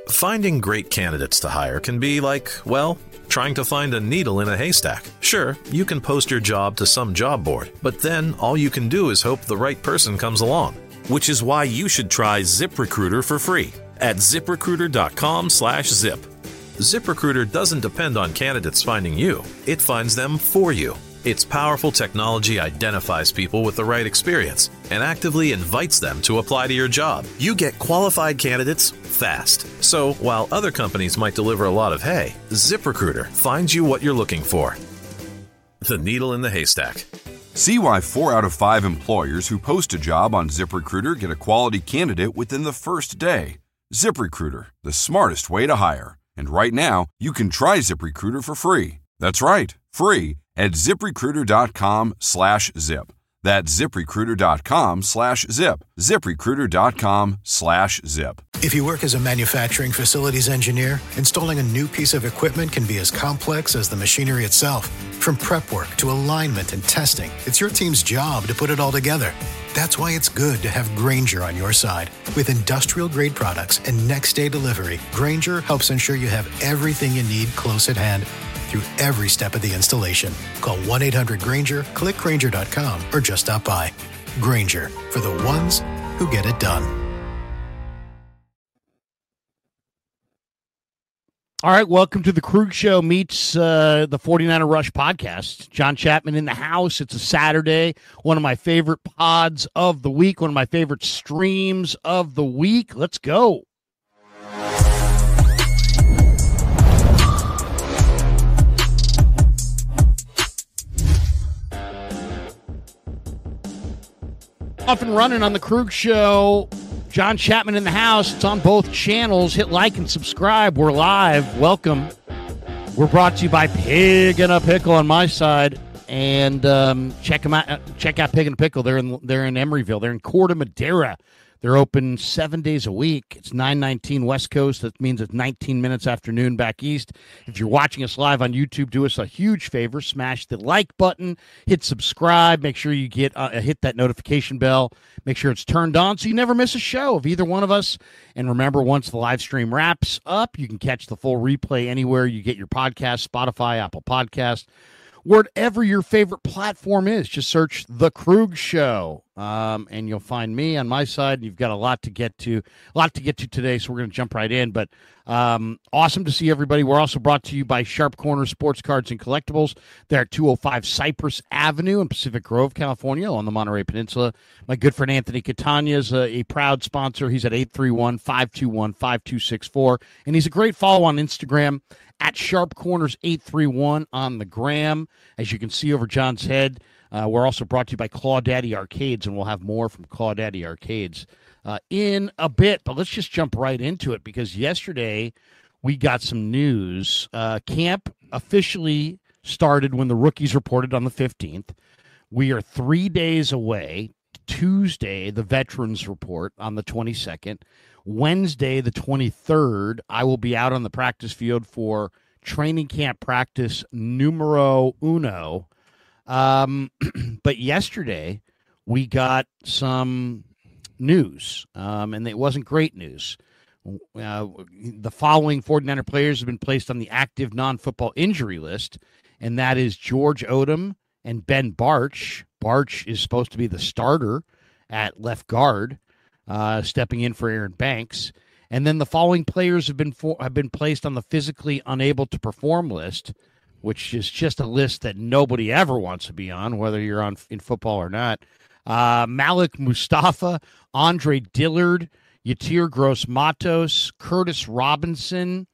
Finding great candidates to hire can be like, well, trying to find a needle in a haystack. Sure, you can post your job to some job board, but then all you can do is hope the right person comes along. Which is why you should try ZipRecruiter for free at ZipRecruiter.com/zip. ZipRecruiter doesn't depend on candidates finding you. It finds them for you. Its powerful technology identifies people with the right experience and actively invites them to apply to your job. You get qualified candidates fast. So while other companies might deliver a lot of hay, ZipRecruiter finds you what you're looking for. The needle in the haystack. See why 4 out of 5 employers who post a job on ZipRecruiter get a quality candidate within the first day. ZipRecruiter, the smartest way to hire. And right now, you can try ZipRecruiter for free. That's right, free at ZipRecruiter.com/zip. That's ZipRecruiter.com/zip. ZipRecruiter.com/zip. If you work as a manufacturing facilities engineer, installing a new piece of equipment can be as complex as the machinery itself. From prep work to alignment and testing, it's your team's job to put it all together. That's why it's good to have Grainger on your side. With industrial-grade products and next-day delivery, Grainger helps ensure you have everything you need close at hand through every step of the installation. Call 1-800-GRAINGER, click Grainger.com, or just stop by. Grainger, for the ones who get it done. All right, welcome to the Krug Show meets the 49er Rush podcast. John Chapman in the house. It's a Saturday, one of my favorite pods of the week, one of my favorite streams of the week. Let's go. Off and running on the Krug Show. John Chapman in the house. It's on both channels. Hit like and subscribe. We're live. Welcome. We're brought to you by Pig and a Pickle on my side. And check them out. Check out Pig and a Pickle. They're in Emeryville. They're in Corte Madera. They're open 7 days a week. It's 9:19 West Coast. That means it's 19 minutes afternoon back east. If you're watching us live on YouTube, do us a huge favor. Smash the like button. Hit subscribe. Make sure you hit that notification bell. Make sure it's turned on so you never miss a show of either one of us. And remember, once the live stream wraps up, you can catch the full replay anywhere you get your podcast, Spotify, Apple Podcast, wherever your favorite platform is. Just search The Krug Show, and you'll find me on my side. You've got a lot to get to today, so we're going to jump right in. But awesome to see everybody. We're also brought to you by Sharp Corner Sports Cards and Collectibles. They're at 205 Cypress Avenue in Pacific Grove, California, on the Monterey Peninsula. My good friend Anthony Catania is a proud sponsor. He's at 831-521-5264, and he's a great follow on Instagram at Sharp Corners 831 on the gram. As you can see over John's head, we're also brought to you by Clawdaddy Arcades, and we'll have more from Clawdaddy Arcades in a bit. But let's just jump right into it, because yesterday we got some news. Camp officially started when the rookies reported on the 15th. We are 3 days away. Tuesday, the veterans report on the 22nd. Wednesday, the 23rd, I will be out on the practice field for training camp practice numero uno. But yesterday, we got some news, and it wasn't great news. The following 49er players have been placed on the active non-football injury list, and that is George Odom and Ben Bartch. Bartch is supposed to be the starter at left guard, stepping in for Aaron Banks. And then the following players have been placed on the physically unable to perform list, which is just a list that nobody ever wants to be on, whether you're in football or not. Malik Mustafa, Andre Dillard, Yatir Gross-Matos, Curtis Robinson,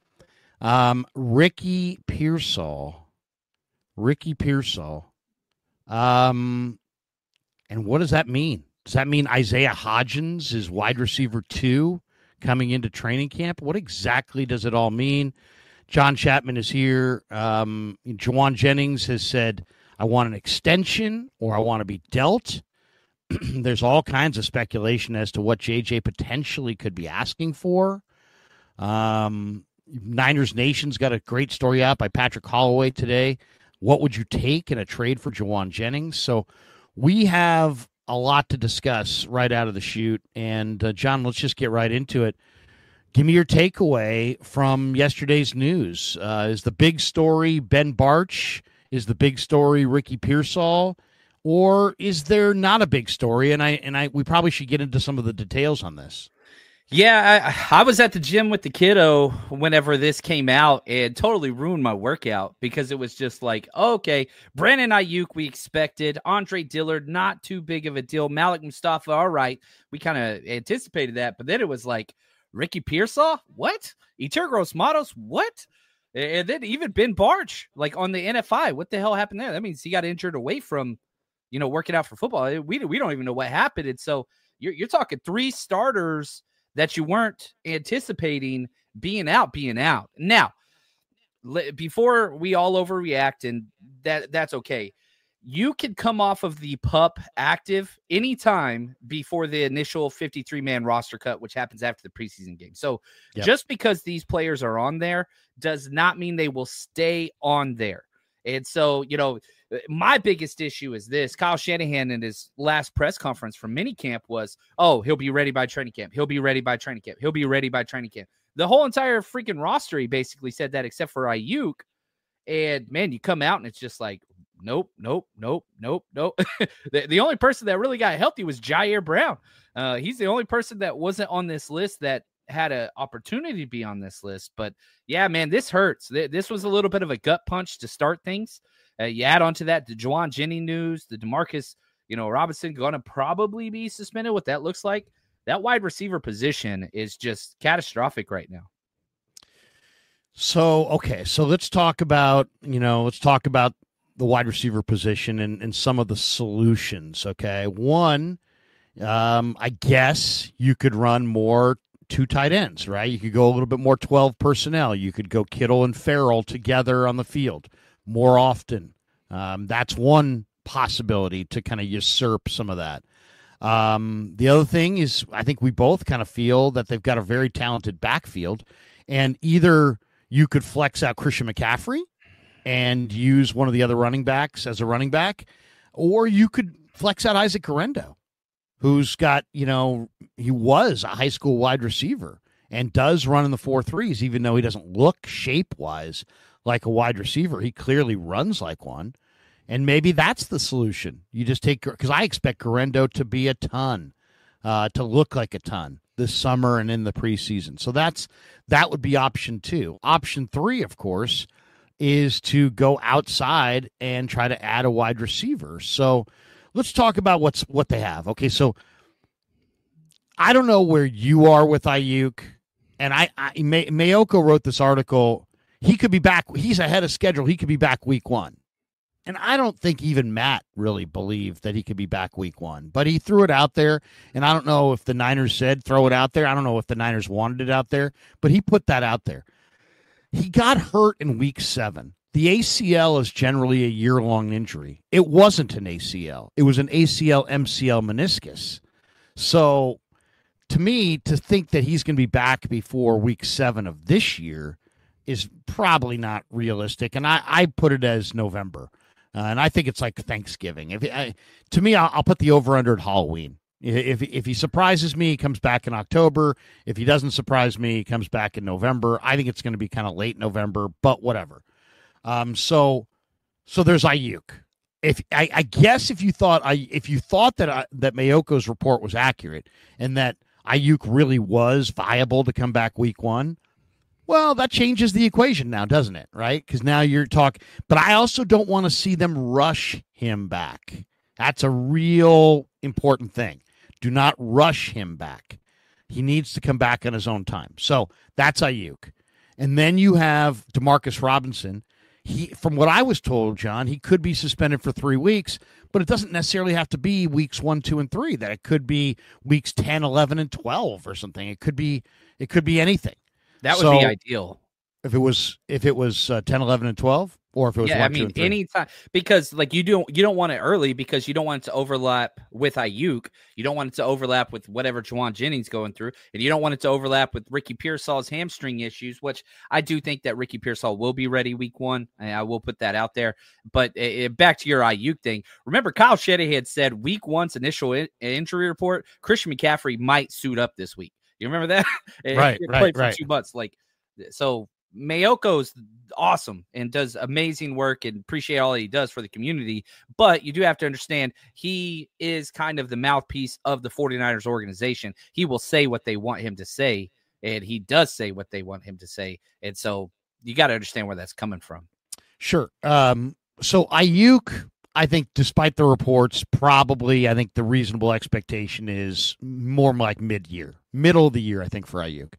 Ricky Pearsall. And what does that mean? Does that mean Isaiah Hodgins is wide receiver 2 coming into training camp? What exactly does it all mean? John Chapman is here. Jauan Jennings has said, I want an extension, or I want to be dealt. There's all kinds of speculation as to what JJ potentially could be asking for. Niners Nation's got a great story out by Patrick Holloway today. What would you take in a trade for Jauan Jennings? So we have a lot to discuss right out of the chute. And, John, let's just get right into it. Give me your takeaway from yesterday's news. Is the big story Ben Bartch? Is the big story Ricky Pearsall? Or is there not a big story? And we probably should get into some of the details on this. Yeah, I was at the gym with the kiddo whenever this came out and totally ruined my workout because it was just like, okay, Brandon Ayuk, we expected. Andre Dillard, not too big of a deal. Malik Mustafa, all right. We kind of anticipated that. But then it was like, Ricky Pearsall? What? Yetur Gross-Matos? What? And then even Ben Bartch, like on the NFI. What the hell happened there? That means he got injured away from, working out for football. We don't even know what happened. And so you're talking 3 starters that you weren't anticipating being out. Now, before we all overreact, and that's okay. You can come off of the PUP active anytime before the initial 53-man roster cut, which happens after the preseason game. So Just because these players are on there does not mean they will stay on there. And so, my biggest issue is this. Kyle Shanahan in his last press conference from minicamp was, he'll be ready by training camp. He'll be ready by training camp. He'll be ready by training camp. The whole entire freaking roster, he basically said that except for Ayuk. And, man, you come out and it's just like, Nope. The only person that really got healthy was Jair Brown. He's the only person that wasn't on this list that had an opportunity to be on this list. But, yeah, man, this hurts. This was a little bit of a gut punch to start things. You add on to that the Jauan Jennings news, the DeMarcus, Robinson going to probably be suspended. What that looks like, that wide receiver position is just catastrophic right now. So, okay, so let's talk about the wide receiver position and some of the solutions, okay? One, I guess you could run more 2 tight ends, right? You could go a little bit more 12 personnel. You could go Kittle and Farrell together on the field more often. That's one possibility to kind of usurp some of that. The other thing is I think we both kind of feel that they've got a very talented backfield, and either you could flex out Christian McCaffrey and use one of the other running backs as a running back, or you could flex out Isaac Guerendo, who's got, he was a high school wide receiver and does run in the 4.3s, even though he doesn't look shape-wise like a wide receiver. He clearly runs like one, and maybe that's the solution. You just take, because I expect Guerendo to be a ton, to look like a ton this summer and in the preseason. So that would be option 2. Option 3, of course, is to go outside and try to add a wide receiver. So let's talk about what they have. Okay, so I don't know where you are with Ayuk, and Mayoko wrote this article. He could be back. He's ahead of schedule. He could be back week 1. And I don't think even Matt really believed that he could be back week 1. But he threw it out there, and I don't know if the Niners said throw it out there. I don't know if the Niners wanted it out there, but he put that out there. He got hurt in week 7. The ACL is generally a year-long injury. It wasn't an ACL. It was an ACL-MCL meniscus. So to me, to think that he's going to be back before week 7 of this year is probably not realistic. And I put it as November. And I think it's like Thanksgiving. To me, I'll put the over-under at Halloween. If he surprises me, he comes back in October. If he doesn't surprise me, he comes back in November. I think it's going to be kind of late November, but whatever. So there's Ayuk. I guess if you thought that Mayoko's report was accurate and that Ayuk really was viable to come back week 1, well, that changes the equation now, doesn't it? Right? Because now you're talking. But I also don't want to see them rush him back. That's a real important thing. Do not rush him back. He needs to come back on his own time. So that's Ayuk. And then you have DeMarcus Robinson. From what I was told, John, he could be suspended for 3 weeks, but it doesn't necessarily have to be weeks 1, 2, and 3. That it could be weeks 10, 11, and 12 or something. It could be anything. That would be ideal. If it was 10, 11, and 12, or if it was 1, 2, and 3. Anytime, because like you don't want it early because you don't want it to overlap with Ayuk. You don't want it to overlap with whatever Jauan Jennings going through, and you don't want it to overlap with Ricky Pearsall's hamstring issues, which I do think that Ricky Pearsall will be ready week 1. I will put that out there. But back to your Ayuk thing. Remember, Kyle Shanahan said week 1's initial injury report, Christian McCaffrey might suit up this week. You remember that? Right, He played for right. 2 months. Like, so Mayoko's awesome and does amazing work and appreciate all he does for the community. But you do have to understand he is kind of the mouthpiece of the 49ers organization. He will say what they want him to say, and he does say what they want him to say. And so you got to understand where that's coming from. Sure. So Ayuk, I think, despite the reports, probably I think the reasonable expectation is more like middle of the year, I think, for Ayuk.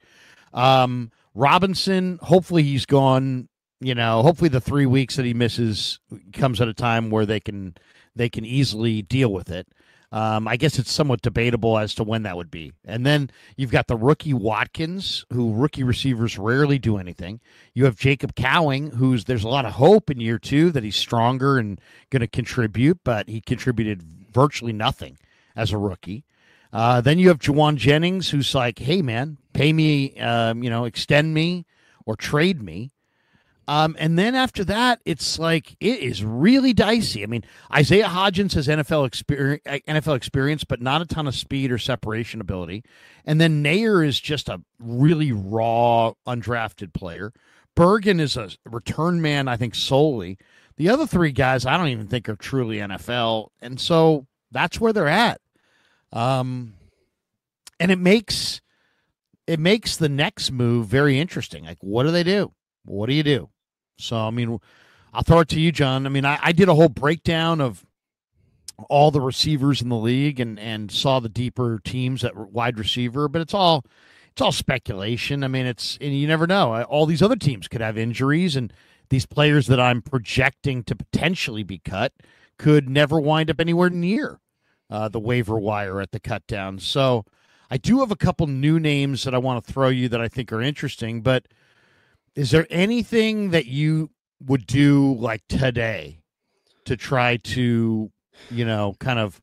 Robinson, hopefully he's gone, hopefully the 3 weeks that he misses comes at a time where they can easily deal with it. I guess it's somewhat debatable as to when that would be. And then you've got the rookie Watkins, who rookie receivers rarely do anything. You have Jacob Cowing, there's a lot of hope in year 2 that he's stronger and going to contribute, but he contributed virtually nothing as a rookie. Then you have Juwan Jennings, who's like, hey, man, pay me, extend me or trade me. And then after that, it's like it is really dicey. I mean, Isaiah Hodgins has NFL experience, but not a ton of speed or separation ability. And then Nair is just a really raw, undrafted player. Bergen is a return man, I think, solely. The other 3 guys I don't even think are truly NFL. And so that's where they're at. And it makes the next move very interesting. Like, what do they do? What do you do? So, I mean, I'll throw it to you, John. I mean, I did a whole breakdown of all the receivers in the league and saw the deeper teams at wide receiver, but it's all speculation. I mean, and you never know. All these other teams could have injuries, and these players that I'm projecting to potentially be cut could never wind up anywhere near the waiver wire at the cut down. So I do have a couple new names that I want to throw you that I think are interesting, but is there anything that you would do like today to try to, kind of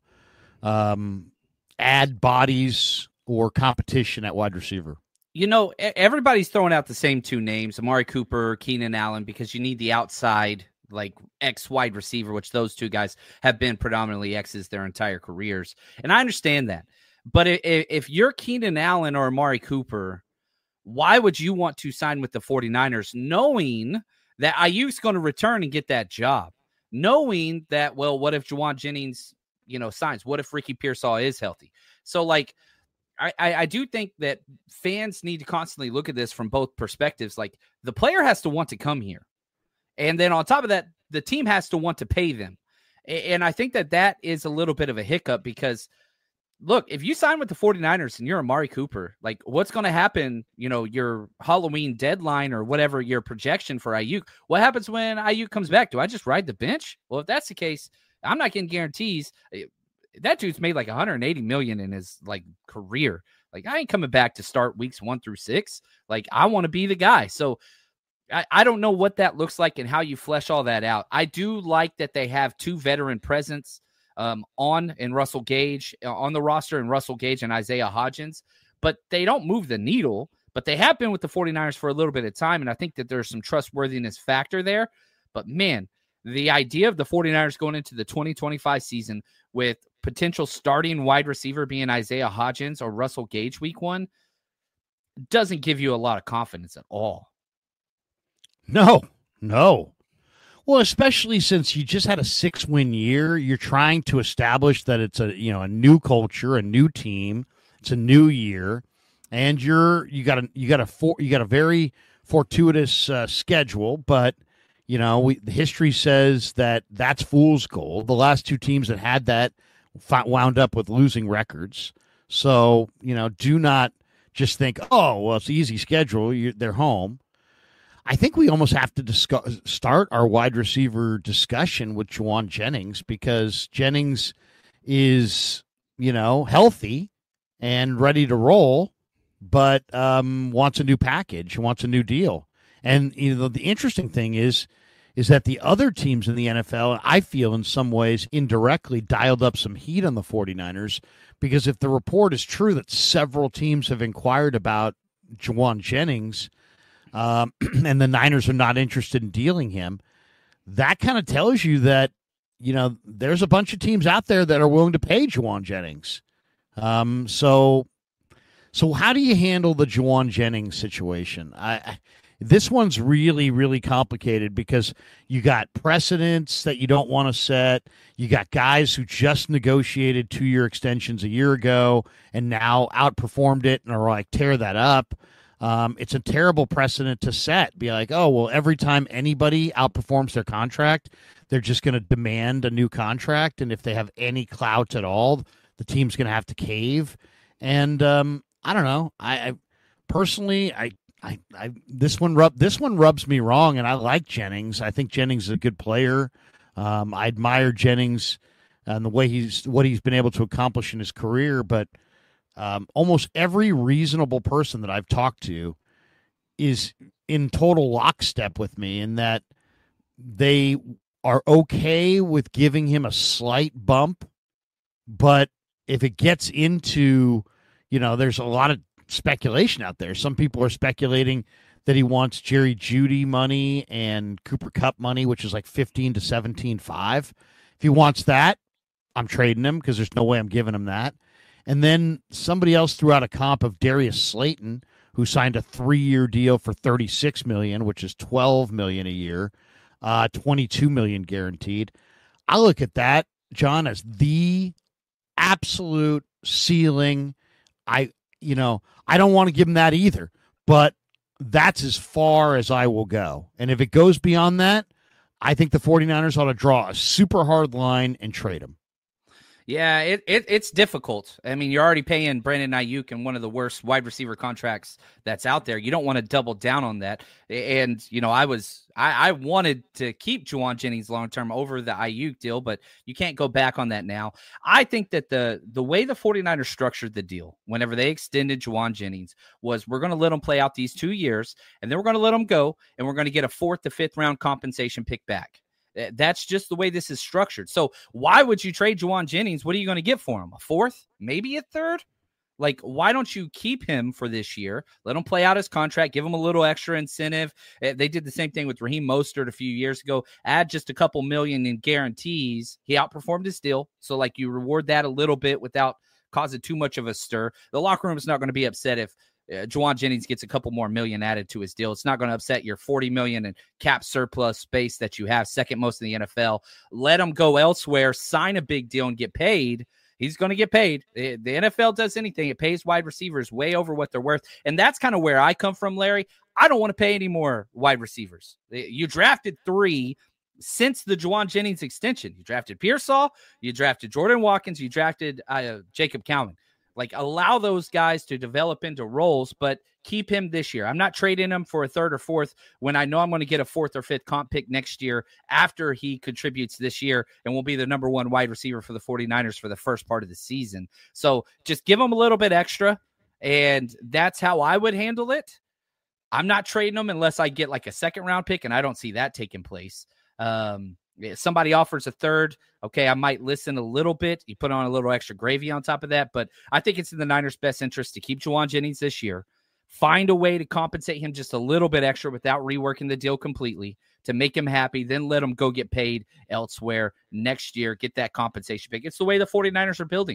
add bodies or competition at wide receiver? Everybody's throwing out the same 2 names, Amari Cooper, Keenan Allen, because you need the outside, like X wide receiver, which those 2 guys have been predominantly X's their entire careers. And I understand that. But if you're Keenan Allen or Amari Cooper, why would you want to sign with the 49ers knowing that Ayuk's going to return and get that job? Knowing that, well, what if Juwan Jennings, signs? What if Ricky Pearsall is healthy? So, like, I do think that fans need to constantly look at this from both perspectives. Like, the player has to want to come here. And then on top of that, the team has to want to pay them. And I think that is a little bit of a hiccup because, look, if you sign with the 49ers and you're Amari Cooper, like, what's going to happen, your Halloween deadline or whatever your projection for Ayuk, what happens when Ayuk comes back? Do I just ride the bench? Well, if that's the case, I'm not getting guarantees. That dude's made like $180 million in his like career. Like, I ain't coming back to start weeks 1 through 6. Like, I want to be the guy. So I don't know what that looks like and how you flesh all that out. I do like that they have 2 veteran presence in Russell Gage on the roster, and Russell Gage and Isaiah Hodgins, but they don't move the needle. But they have been with the 49ers for a little bit of time, and I think that there's some trustworthiness factor there. But man, the idea of the 49ers going into the 2025 season with potential starting wide receiver being Isaiah Hodgins or Russell Gage week 1 doesn't give you a lot of confidence at all. No. Well, especially since you just had a 6-win year, you're trying to establish that it's a new culture, a new team, it's a new year, and you got a very fortuitous schedule. But the history says that that's fool's gold. The last 2 teams that had that wound up with losing records. So do not just think, oh, well, it's an easy schedule. They're home. I think we almost have to start our wide receiver discussion with Juwan Jennings, because Jennings is, healthy and ready to roll, but wants a new package, wants a new deal. And the interesting thing is that the other teams in the NFL, I feel in some ways indirectly dialed up some heat on the 49ers, because if the report is true that several teams have inquired about Juwan Jennings, and the Niners are not interested in dealing him, that kind of tells you that, there's a bunch of teams out there that are willing to pay Juwan Jennings. So So how do you handle the Juwan Jennings situation? This one's really, really complicated because you got precedents that you don't want to set. You got guys who just negotiated 2-year extensions a year ago and now outperformed it and are like, tear that up. It's a terrible precedent to set. Be like, oh, well, every time anybody outperforms their contract, they're just going to demand a new contract. And if they have any clout at all, the team's going to have to cave. And I don't know. I personally, this one rubs me wrong, and I like Jennings. I think Jennings is a good player. I admire Jennings and the way what he's been able to accomplish in his career. But almost every reasonable person that I've talked to is in total lockstep with me in that they are okay with giving him a slight bump, but if it gets into, there's a lot of speculation out there. Some people are speculating that he wants Jerry Jeudy money and Cooper Kupp money, which is like 15 to 17.5. If he wants that, I'm trading him because there's no way I'm giving him that. And then somebody else threw out a comp of Darius Slayton, who signed a 3-year deal for $36 million, which is $12 million a year, $22 million guaranteed. I look at that, John, as the absolute ceiling. I don't want to give him that either, but that's as far as I will go. And if it goes beyond that, I think the 49ers ought to draw a super hard line and trade him. Yeah, it's difficult. I mean, you're already paying Brandon Ayuk in one of the worst wide receiver contracts that's out there. You don't want to double down on that. And, I wanted to keep Juwan Jennings long-term over the Ayuk deal, but you can't go back on that now. I think that the way the 49ers structured the deal whenever they extended Juwan Jennings was we're going to let him play out these 2 years, and then we're going to let him go, and we're going to get a 4th to 5th round compensation pick back. That's just the way this is structured. So why would you trade Juwan Jennings? What are you going to get for him? A 4th? Maybe a 3rd? Like, why don't you keep him for this year? Let him play out his contract. Give him a little extra incentive. They did the same thing with Raheem Mostert a few years ago. Add just a couple million in guarantees. He outperformed his deal. So, you reward that a little bit without causing too much of a stir. The locker room is not going to be upset if Juwan Jennings gets a couple more million added to his deal. It's not going to upset your $40 million in cap surplus space that you have, second most in the NFL. Let him go elsewhere, sign a big deal, and get paid. He's going to get paid. The NFL does anything. It pays wide receivers way over what they're worth. And that's kind of where I come from, Larry. I don't want to pay any more wide receivers. You drafted 3 since the Juwan Jennings extension. You drafted Pearsall, you drafted Jordan Watkins, you drafted Jacob Cowan. Allow those guys to develop into roles, but keep him this year. I'm not trading him for a 3rd or 4th when I know I'm going to get a 4th or 5th comp pick next year after he contributes this year and will be the number 1 wide receiver for the 49ers for the first part of the season. So just give him a little bit extra, and that's how I would handle it. I'm not trading him unless I get a 2nd round pick, and I don't see that taking place. If somebody offers a 3rd, okay, I might listen a little bit. You put on a little extra gravy on top of that, but I think it's in the Niners' best interest to keep Juwan Jennings this year, find a way to compensate him just a little bit extra without reworking the deal completely to make him happy, then let him go get paid elsewhere next year, get that compensation pick. It's the way the 49ers are building.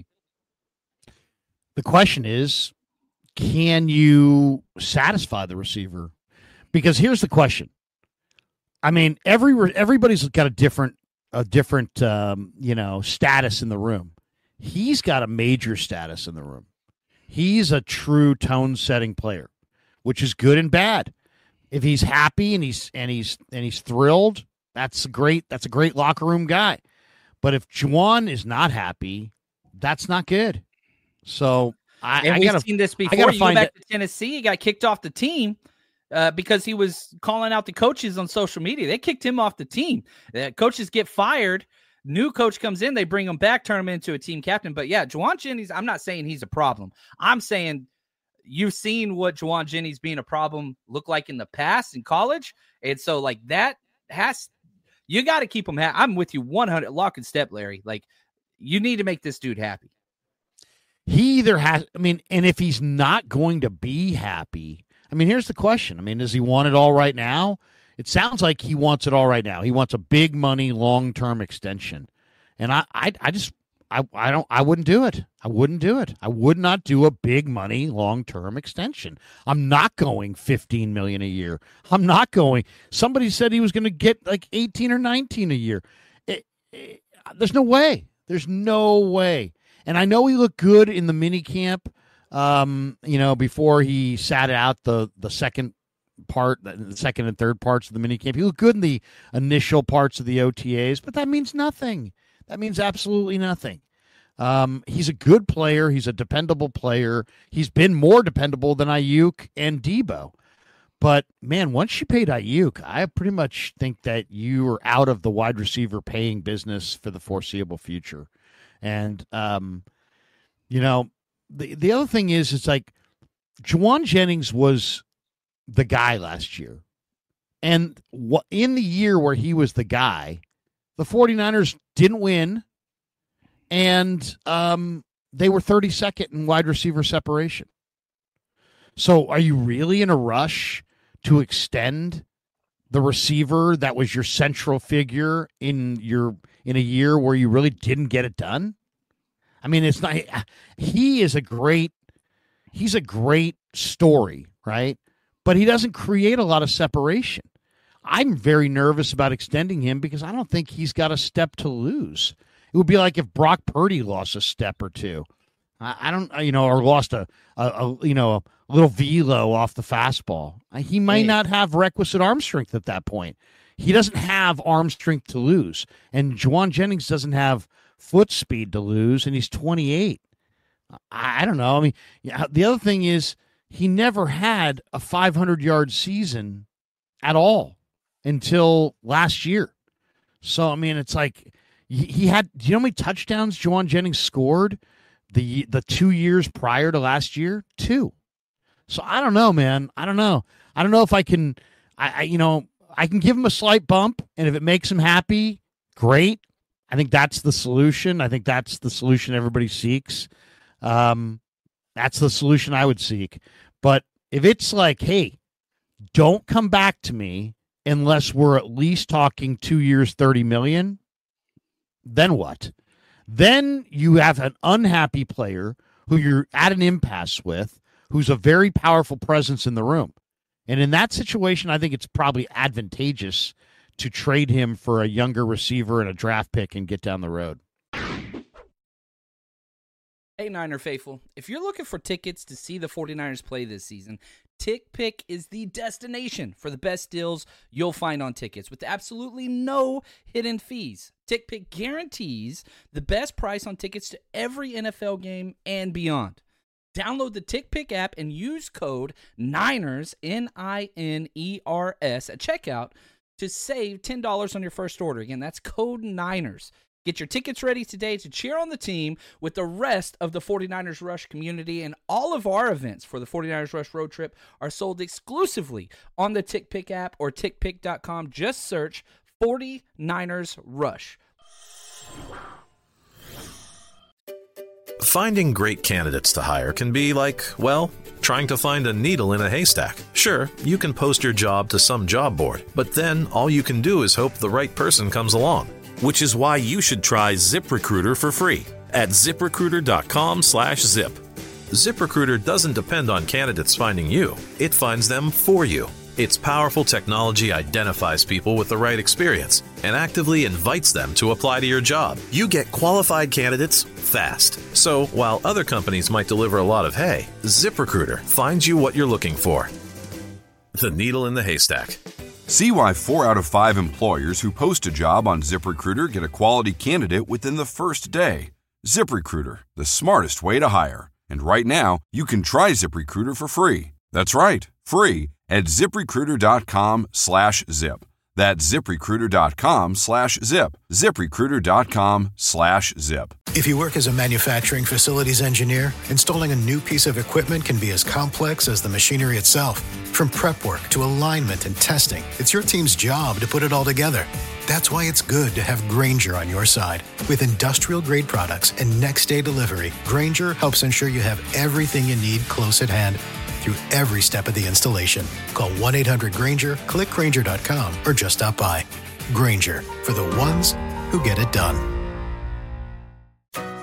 The question is, can you satisfy the receiver? Because here's the question. I mean, everybody's got a different status in the room. He's got a major status in the room. He's a true tone-setting player, which is good and bad. If he's happy and he's thrilled, that's a great locker room guy. But if Juwan is not happy, that's not good. So we've seen this before. You go back to Tennessee, he got kicked off the team. Because he was calling out the coaches on social media. They kicked him off the team. Coaches get fired. New coach comes in. They bring him back, turn him into a team captain. But, yeah, Juwan Jennings, I'm not saying he's a problem. I'm saying you've seen what Juwan Jennings being a problem look like in the past in college. And so, you got to keep him happy. I'm with you 100, lock and step, Larry. You need to make this dude happy. He either has – and if he's not going to be happy – here's the question. Does he want it all right now? It sounds like he wants it all right now. He wants a big money, long-term extension. And I I wouldn't do it. I wouldn't do it. I would not do a big money long-term extension. I'm not going $15 million a year. I'm not going. Somebody said he was going to get like 18 or 19 a year. There's no way. There's no way. And I know he looked good in the mini camp, before he sat out the second part, the second and third parts of the mini camp. He looked good in the initial parts of the OTAs, but that means nothing. That means absolutely nothing. He's a good player. He's a dependable player. He's been more dependable than Ayuk and Debo. But, man, once you paid Ayuk, I pretty much think that you are out of the wide receiver paying business for the foreseeable future. And, the other thing is, it's like Jauan Jennings was the guy last year. And in the year where he was the guy, the 49ers didn't win, and they were 32nd in wide receiver separation. So are you really in a rush to extend the receiver that was your central figure in a year where you really didn't get it done? I mean, it's not. He's a great story, right? But he doesn't create a lot of separation. I'm very nervous about extending him because I don't think he's got a step to lose. It would be like if Brock Purdy lost a step or two. I don't, or lost a little velo off the fastball. He might not have requisite arm strength at that point. He doesn't have arm strength to lose. And Jauan Jennings doesn't have foot speed to lose, and he's 28. I don't know. I mean, the other thing is he never had a 500-yard season at all until last year. So, I mean, it's like he had, do you know how many touchdowns Jauan Jennings scored the 2 years prior to last year? 2. So I don't know, man. I don't know if I can, I can give him a slight bump, and if it makes him happy, great. I think that's the solution. I think that's the solution everybody seeks. That's the solution I would seek. But if it's like, hey, don't come back to me unless we're at least talking 2 years, $30 million, then what? Then you have an unhappy player who you're at an impasse with, who's a very powerful presence in the room. And in that situation, I think it's probably advantageous to trade him for a younger receiver and a draft pick and get down the road. Hey, Niner faithful, if you're looking for tickets to see the 49ers play this season, TickPick is the destination for the best deals you'll find on tickets with absolutely no hidden fees. TickPick guarantees the best price on tickets to every NFL game and beyond. Download the TickPick app and use code NINERS, NINERS, at checkout to save $10 on your first order. Again, that's code NINERS. Get your tickets ready today to cheer on the team with the rest of the 49ers Rush community, and all of our events for the 49ers Rush road trip are sold exclusively on the TickPick app or tickpick.com. Just search 49ers Rush. Finding great candidates to hire can be like, well, trying to find a needle in a haystack. Sure, you can post your job to some job board, but then all you can do is hope the right person comes along. Which is why you should try ZipRecruiter for free at ZipRecruiter.com/zip. ZipRecruiter doesn't depend on candidates finding you. It finds them for you. Its powerful technology identifies people with the right experience and actively invites them to apply to your job. You get qualified candidates fast. So while other companies might deliver a lot of hay, ZipRecruiter finds you what you're looking for. The needle in the haystack. See why 4 out of 5 employers who post a job on ZipRecruiter get a quality candidate within the first day. ZipRecruiter, the smartest way to hire. And right now, you can try ZipRecruiter for free. That's right, free at ZipRecruiter.com/zip. That's ZipRecruiter.com/zip. ZipRecruiter.com/zip. If you work as a manufacturing facilities engineer, installing a new piece of equipment can be as complex as the machinery itself. From prep work to alignment and testing, it's your team's job to put it all together. That's why it's good to have Grainger on your side. With industrial-grade products and next-day delivery, Grainger helps ensure you have everything you need close at hand through every step of the installation. Call 1-800-GRAINGER, click Grainger.com, or just stop by. Grainger, for the ones who get it done.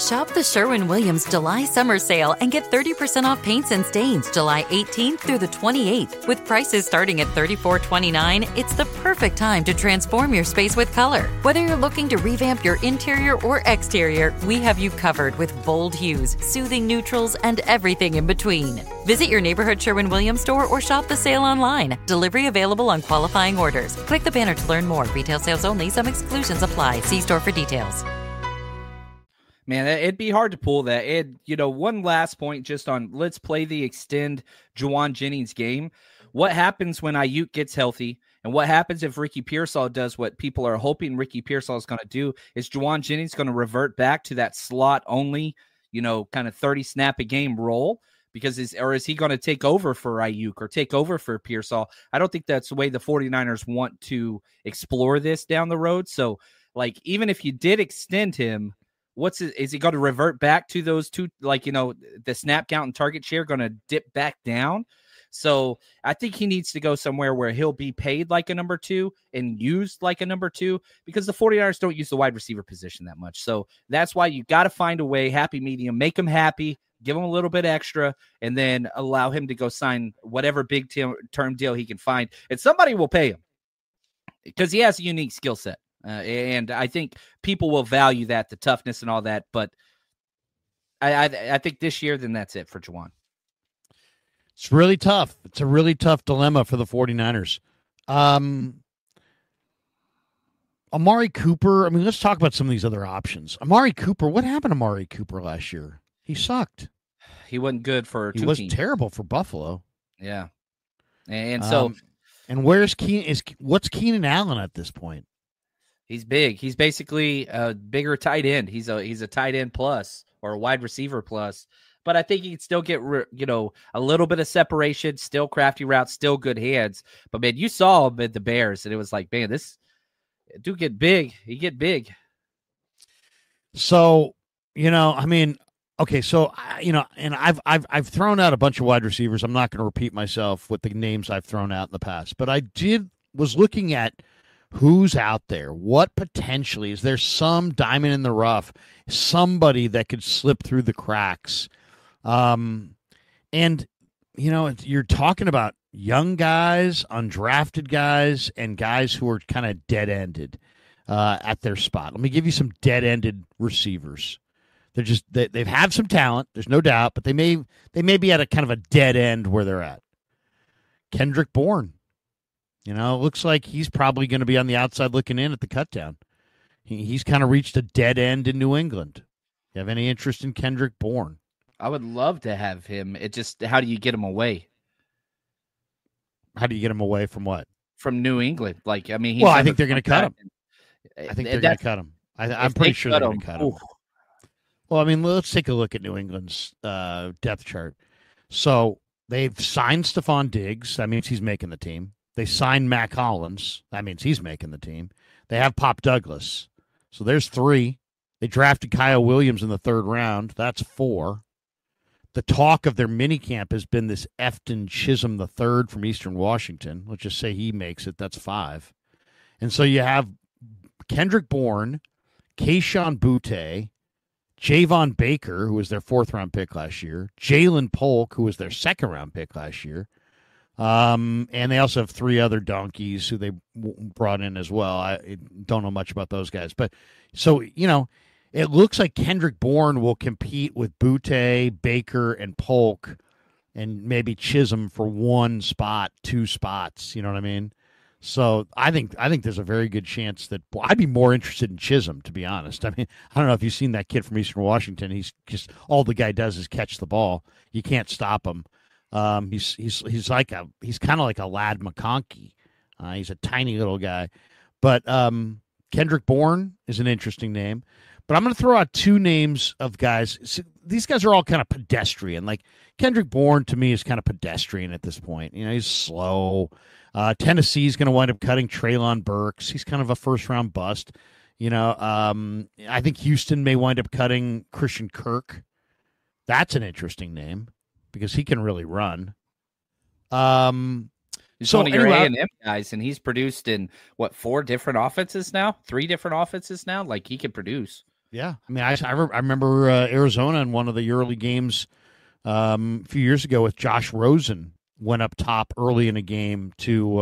Shop the Sherwin-Williams July summer sale and get 30% off paints and stains July 18th through the 28th. With prices starting at $34.29, it's the perfect time to transform your space with color. Whether you're looking to revamp your interior or exterior, we have you covered with bold hues, soothing neutrals, and everything in between. Visit your neighborhood Sherwin-Williams store or shop the sale online. Delivery available on qualifying orders. Click the banner to learn more. Retail sales only. Some exclusions apply. See store for details. Man, it'd be hard to pull that. One last point just on let's play the extend Jauan Jennings game. What happens when Aiyuk gets healthy? And what happens if Ricky Pearsall does what people are hoping Ricky Pearsall is going to do? Is Jauan Jennings going to revert back to that slot only, kind of 30 snap a game role? Because is he going to take over for Aiyuk or take over for Pearsall? I don't think that's the way the 49ers want to explore this down the road. So, even if you did extend him, is he going to revert back to those two? The snap count and target share going to dip back down? So I think he needs to go somewhere where he'll be paid like a number two and used like a number two, because the 49ers don't use the wide receiver position that much. So that's why you got to find a way, happy medium, make him happy, give him a little bit extra, and then allow him to go sign whatever big term deal he can find. And somebody will pay him because he has a unique skill set. And I think people will value that, the toughness and all that. But I think this year, then that's it for Jauan. It's really tough. It's a really tough dilemma for the 49ers. Amari Cooper. Let's talk about some of these other options. Amari Cooper. What happened to Amari Cooper last year? He sucked. He wasn't good for He was terrible for Buffalo. Yeah. And so. And where's what's Keenan Allen at this point? He's big. He's basically a bigger tight end. He's a tight end plus or a wide receiver plus. But I think he can still get, a little bit of separation, still crafty routes, still good hands. But, man, you saw him at the Bears, and it was like, man, this dude get big. He get big. So, okay, so, and I've thrown out a bunch of wide receivers. I'm not going to repeat myself with the names I've thrown out in the past. But I was looking at who's out there. What potentially is there some diamond in the rough, somebody that could slip through the cracks? And you're talking about young guys, undrafted guys, and guys who are kind of dead-ended at their spot. Let me give you some dead-ended receivers. They've had some talent, there's no doubt, but they may be at a kind of a dead end where they're at. Kendrick Bourne. It looks like he's probably going to be on the outside looking in at the cutdown. He's kind of reached a dead end in New England. You have any interest in Kendrick Bourne? I would love to have him. It just, how do you get him away? How do you get him away from what? From New England. I think they're going to cut him. I think they're going to cut him. I'm pretty sure they're going to cut him. Well, let's take a look at New England's depth chart. So they've signed Stephon Diggs. That means he's making the team. They signed Mac Hollins. That means he's making the team. They have Pop Douglas. So there's 3. They drafted Kyle Williams in the 3rd round. That's 4. The talk of their minicamp has been this Efton Chisholm III from Eastern Washington. Let's just say he makes it. That's 5. And so you have Kendrick Bourne, Kayshon Boutte, Javon Baker, who was their 4th-round pick last year, Jalen Polk, who was their 2nd-round pick last year, and they also have 3 other donkeys who they brought in as well. I don't know much about those guys. But so, it looks like Kendrick Bourne will compete with Boutte, Baker, and Polk, and maybe Chisholm for 1 spot, 2 spots. You know what I mean? So I think there's a very good chance that I'd be more interested in Chisholm, to be honest. I don't know if you've seen that kid from Eastern Washington. He's just, all the guy does is catch the ball. You can't stop him. He's kind of like a Lad McConkey. He's a tiny little guy, but Kendrick Bourne is an interesting name. But I'm going to throw out 2 names of guys. So these guys are all kind of pedestrian. Like Kendrick Bourne to me is kind of pedestrian at this point. He's slow. Tennessee's going to wind up cutting Treylon Burks. He's kind of a 1st-round bust. I think Houston may wind up cutting Christian Kirk. That's an interesting name because he can really run. He's one of your A&M guys, and he's produced in, 4 different offenses now? 3 different offenses now? He can produce. Yeah, I mean, I remember Arizona in one of the early games a few years ago with Josh Rosen went up top early in a game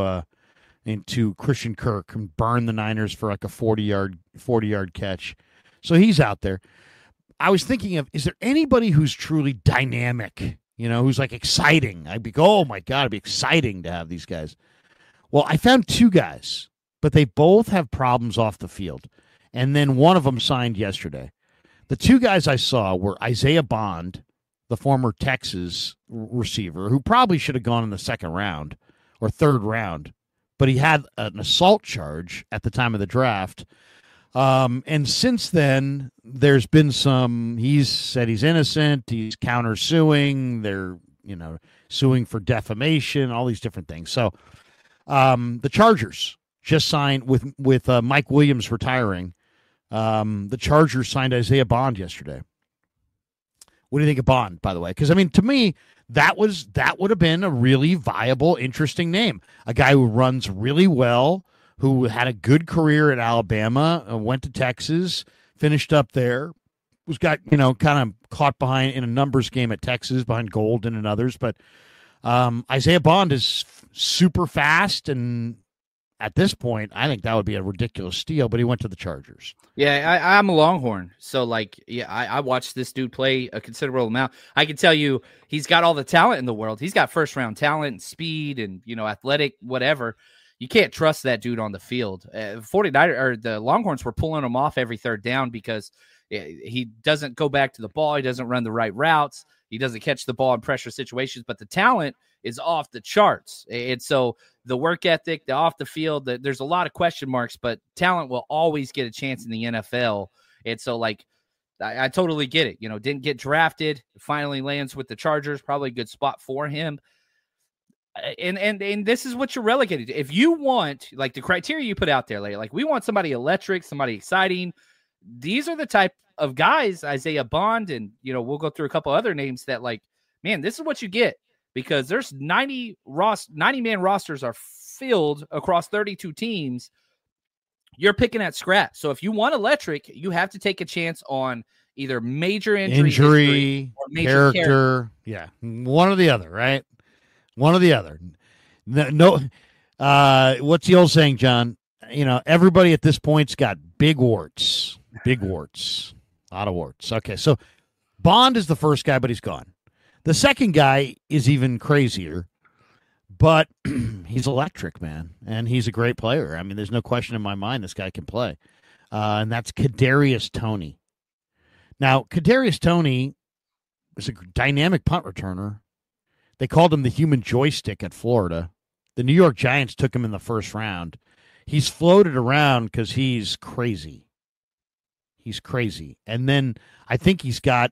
into Christian Kirk and burned the Niners for like a 40-yard catch. So he's out there. I was thinking of, is there anybody who's truly dynamic, who's like exciting? I'd be, oh my God, it'd be exciting to have these guys. Well, I found two guys, but they both have problems off the field. And then one of them signed yesterday. The two guys I saw were Isaiah Bond, the former Texas receiver, who probably should have gone in the second round or third round, but he had an assault charge at the time of the draft. And since then, there's been he's said he's innocent. He's countersuing. They're, suing for defamation, all these different things. So the Chargers just signed with Mike Williams retiring. The Chargers signed Isaiah Bond yesterday. What do you think of Bond, by the way? Because, I mean, to me, that would have been a really viable, interesting name. A guy who runs really well, who had a good career at Alabama, went to Texas, finished up there, got kind of caught behind in a numbers game at Texas behind Golden and others. But Isaiah Bond is super fast, and at this point, I think that would be a ridiculous steal, but he went to the Chargers. Yeah, I'm a Longhorn. So, I watched this dude play a considerable amount. I can tell you he's got all the talent in the world. He's got first-round talent, speed, and, athletic, whatever. You can't trust that dude on the field. 49 or the Longhorns were pulling him off every third down because he doesn't go back to the ball. He doesn't run the right routes. He doesn't catch the ball in pressure situations, but the talent is off the charts. And so the work ethic, the off the field, there's a lot of question marks, but talent will always get a chance in the NFL. And so I totally get it. Didn't get drafted, finally lands with the Chargers, probably a good spot for him. And this is what you're relegated to. If you want, the criteria you put out there, we want somebody electric, somebody exciting. These are the type of guys, Isaiah Bond, and, we'll go through a couple other names that, man, this is what you get. Because there's 90-man rosters are filled across 32 teams. You're picking at scratch. So if you want electric, you have to take a chance on either major injury or major character. Yeah, one or the other, right? One or the other. No, what's the old saying, John? Everybody at this point's got big warts. Big warts. A lot of warts. Okay, so Bond is the first guy, but he's gone. The second guy is even crazier, but he's electric, man, and he's a great player. I mean, there's no question in my mind this guy can play, and that's Kadarius Toney. Now, Kadarius Toney is a dynamic punt returner. They called him the human joystick at Florida. The New York Giants took him in the first round. He's floated around because he's crazy. He's crazy, and then I think he's got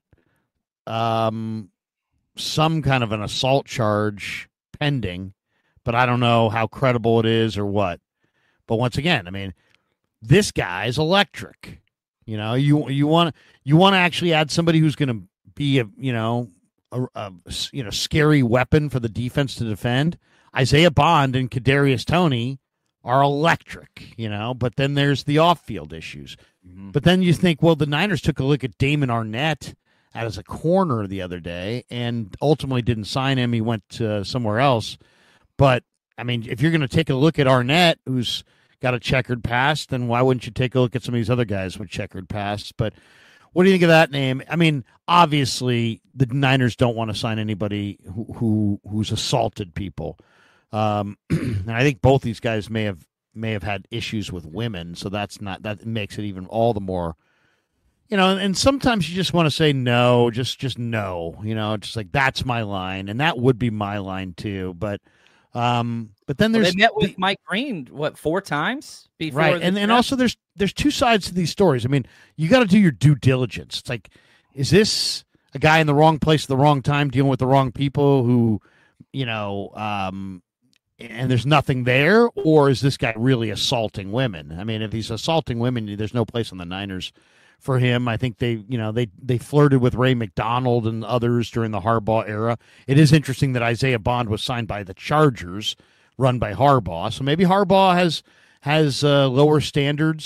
some kind of an assault charge pending, but I don't know how credible it is or what. But once again, I mean, this guy's electric. You want to actually add somebody who's going to be a scary weapon for the defense to defend. Isaiah Bond and Kadarius Toney are electric, but then there's the off-field issues. Mm-hmm. But then you think, well, the Niners took a look at Damon Arnett as a corner the other day and ultimately didn't sign him. He went somewhere else. But, I mean, if you're going to take a look at Arnett, who's got a checkered past, then why wouldn't you take a look at some of these other guys with checkered pasts? But what do you think of that name? I mean, obviously, the Niners don't want to sign anybody who's assaulted people. And I think both these guys may have had issues with women, so that makes it even all the more. And sometimes you just want to say no, just no, just like that's my line, and that would be my line too. But then there's they met with Mike Green 4 times before, right? And also there's two sides to these stories. I mean, you got to do your due diligence. It's like, is this a guy in the wrong place at the wrong time, dealing with the wrong people who, and there's nothing there, or is this guy really assaulting women? I mean, if he's assaulting women, there's no place on the Niners for him. I think they flirted with Ray McDonald and others during the Harbaugh era. It is interesting that Isaiah Bond was signed by the Chargers, run by Harbaugh. So maybe Harbaugh has lower standards.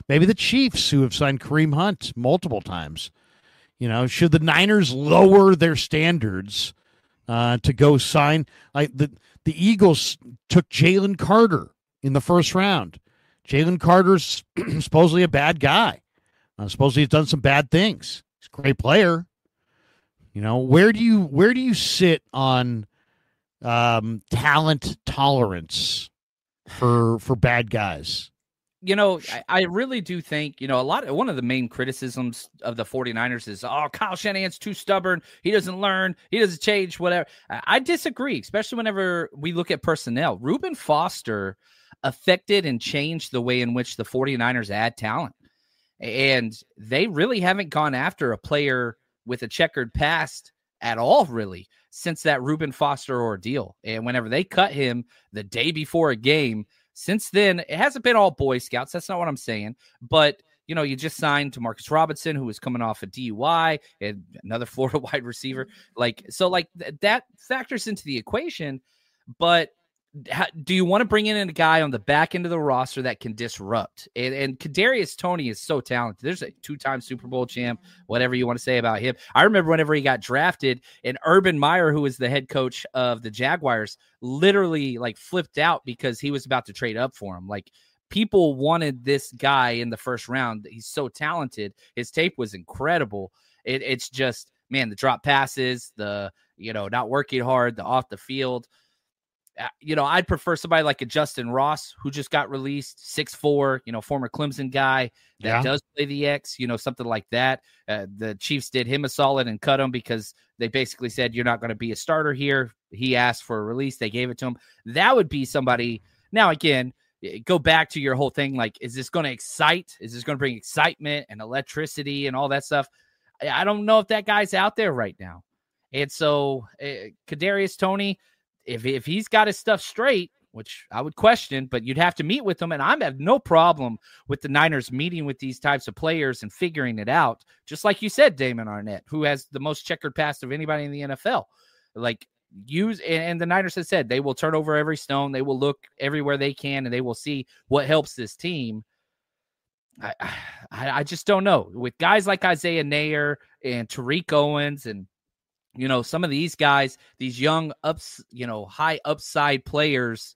Maybe the Chiefs, who have signed Kareem Hunt multiple times. Should the Niners lower their standards to go sign? Like the Eagles took Jalen Carter in the first round. Jalen Carter's supposedly a bad guy. Supposedly he's done some bad things. He's a great player. Where do you sit on talent tolerance for bad guys? I really do think, one of the main criticisms of the 49ers is, Kyle Shanahan's too stubborn. He doesn't learn. He doesn't change, whatever. I disagree, especially whenever we look at personnel. Reuben Foster affected and changed the way in which the 49ers add talent. And they really haven't gone after a player with a checkered past at all, really, since that Reuben Foster ordeal. And whenever they cut him the day before a game, since then, it hasn't been all Boy Scouts. That's not what I'm saying. But, you just signed to Marcus Robinson, who was coming off a DUI, and another Florida wide receiver. That factors into the equation. But do you want to bring in a guy on the back end of the roster that can disrupt? And Kadarius Toney is so talented. There's a 2-time Super Bowl champ, whatever you want to say about him. I remember whenever he got drafted, and Urban Meyer, who was the head coach of the Jaguars, literally flipped out because he was about to trade up for him. People wanted this guy in the first round. He's so talented. His tape was incredible. It's just, man, the drop passes, the, not working hard, the off the field. I'd prefer somebody like a Justin Ross, who just got released, 6'4", former Clemson guy that does play the X, something like that. The Chiefs did him a solid and cut him because they basically said, you're not going to be a starter here. He asked for a release. They gave it to him. That would be somebody. Now, again, go back to your whole thing. Is this going to excite? Is this going to bring excitement and electricity and all that stuff? I don't know if that guy's out there right now. And so Kadarius Toney, if he's got his stuff straight, which I would question, but you'd have to meet with him. And I have no problem with the Niners meeting with these types of players and figuring it out. Just like you said, Damon Arnett, who has the most checkered past of anybody in the NFL. And the Niners have said they will turn over every stone. They will look everywhere they can, and they will see what helps this team. I just don't know. With guys like Isaiah Nair and Tariq Owens and some of these guys, these young high upside players,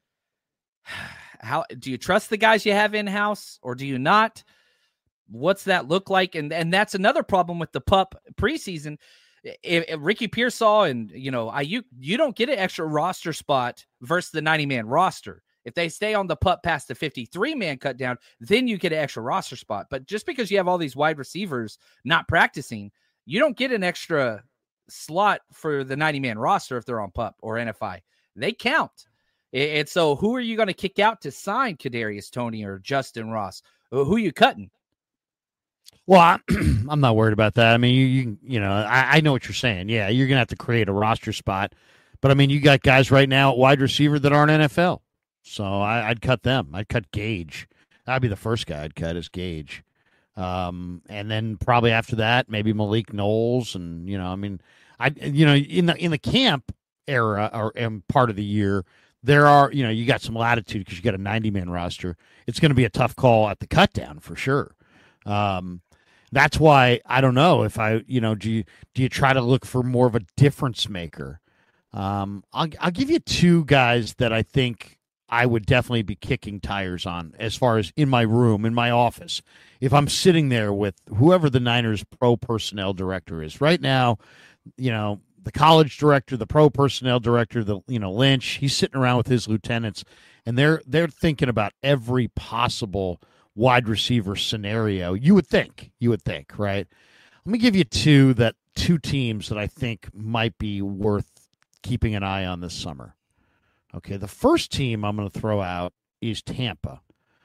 how do you trust the guys you have in-house or do you not? What's that look like? And that's another problem with the PUP preseason. If Ricky Pearsall and, you don't get an extra roster spot versus the 90-man roster. If they stay on the PUP past the 53-man cut down, then you get an extra roster spot. But just because you have all these wide receivers not practicing, you don't get an extra slot for the 90-man roster if they're on PUP or NFI. They count. And so who are you going to kick out to sign Kadarius Toney or Justin Ross? Who are you cutting? Well, I'm not worried about that. I mean, I know what you're saying. Yeah, you're going to have to create a roster spot. But, I mean, you got guys right now at wide receiver that aren't NFL. So I'd cut them. I'd cut Gage. That'd be the first guy I'd cut is Gage. And then probably after that, maybe Malik Knowles. And, in the camp era or part of the year, there are, you got some latitude because you got a 90-man roster. It's going to be a tough call at the cut down for sure. That's why I don't know if do you try to look for more of a difference maker? I'll give you two guys that I think I would definitely be kicking tires on as far as in my room, in my office. If I'm sitting there with whoever the Niners pro personnel director is right now, the college director, the pro personnel director, Lynch, he's sitting around with his lieutenants and they're thinking about every possible wide receiver scenario. You would think, right? Let me give you two teams that I think might be worth keeping an eye on this summer. Okay, the first team I'm going to throw out is Tampa.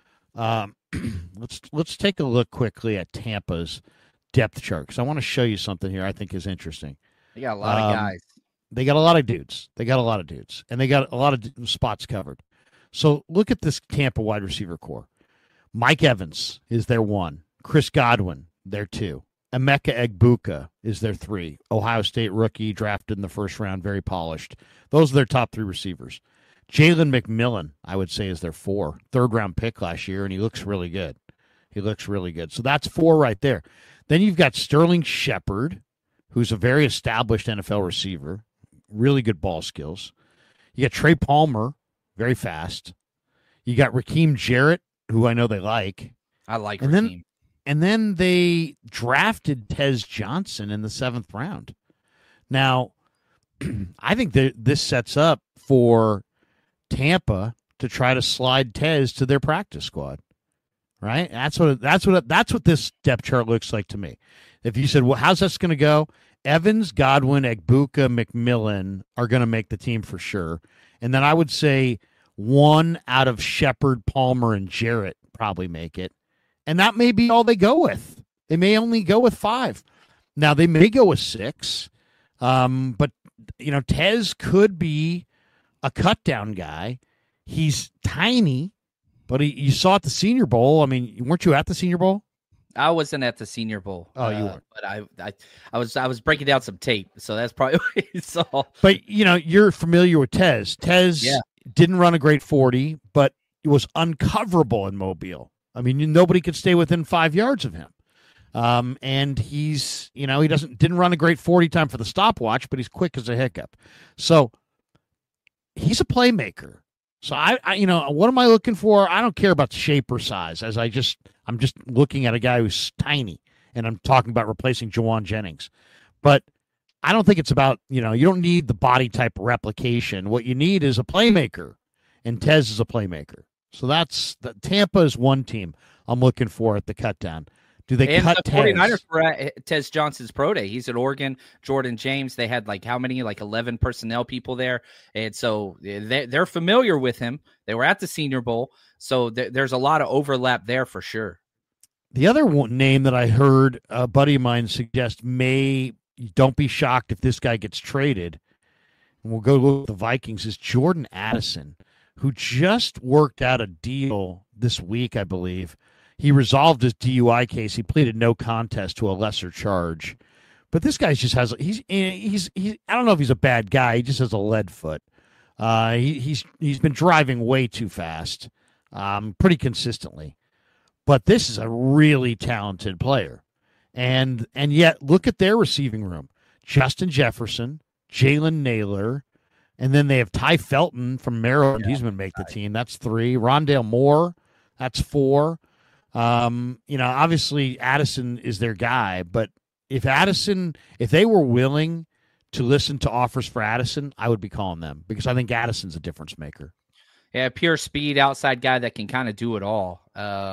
Let's take a look quickly at Tampa's depth chart because I want to show you something here I think is interesting. They got a lot of guys. They got a lot of dudes. And they got a lot of spots covered. So look at this Tampa wide receiver core. Mike Evans is their 1. Chris Godwin, their 2. Emeka Egbuka is their 3. Ohio State rookie, drafted in the first round, very polished. Those are their top 3 receivers. Jalen McMillan, I would say, is their 4. Third-round pick last year, and he looks really good. He looks really good. So that's 4 right there. Then you've got Sterling Shepard, who's a very established NFL receiver, really good ball skills. You got Trey Palmer, very fast. You got Raheem Jarrett, who I know they like. I like and Raheem. Then they drafted Tez Johnson in the 7th round. Now, I think that this sets up for Tampa to try to slide Tez to their practice squad. Right? That's what this depth chart looks like to me. If you said, well, how's this going to go? Evans, Godwin, Egbuka, McMillan are going to make the team for sure. And then I would say 1 out of Shepard, Palmer, and Jarrett probably make it. And that may be all they go with. They may only go with 5. Now, they may go with 6. But, Tez could be a cut-down guy. He's tiny, but you saw at the Senior Bowl. I mean, weren't you at the Senior Bowl? I wasn't at the Senior Bowl. Oh, you were. But I was breaking down some tape, so that's probably what you saw. But, you're familiar with Tez. Tez didn't run a great 40, but it was uncoverable in Mobile. I mean, nobody could stay within 5 yards of him. And he's, he didn't run a great 40 time for the stopwatch, but he's quick as a hiccup. So he's a playmaker. So I what am I looking for? I don't care about shape or size, I'm just looking at a guy who's tiny, and I'm talking about replacing Jawan Jennings. But I don't think it's about, you don't need the body type replication. What you need is a playmaker, and Tez is a playmaker. So Tampa is one team I'm looking for at the cut down. Do they cut the 49ers were at Tez Johnson's pro day? He's at Oregon. Jordan James, they had how many? 11 personnel people there. And so they're familiar with him. They were at the Senior Bowl. So there's a lot of overlap there for sure. The other name that I heard a buddy of mine suggest don't be shocked if this guy gets traded, and we'll go look at the Vikings, is Jordan Addison, who just worked out a deal this week, I believe. He resolved his DUI case. He pleaded no contest to a lesser charge. But this guy just has he's I don't know if he's a bad guy. He just has a lead foot. He's been driving way too fast, pretty consistently. But this is a really talented player. And yet look at their receiving room. Justin Jefferson, Jalen Naylor, and then they have Ty Felton from Maryland. He's going to make the team. That's 3. Rondale Moore, that's 4. Obviously Addison is their guy, but if they were willing to listen to offers for Addison, I would be calling them, because I think Addison's a difference maker. Yeah, pure speed outside guy that can kind of do it all.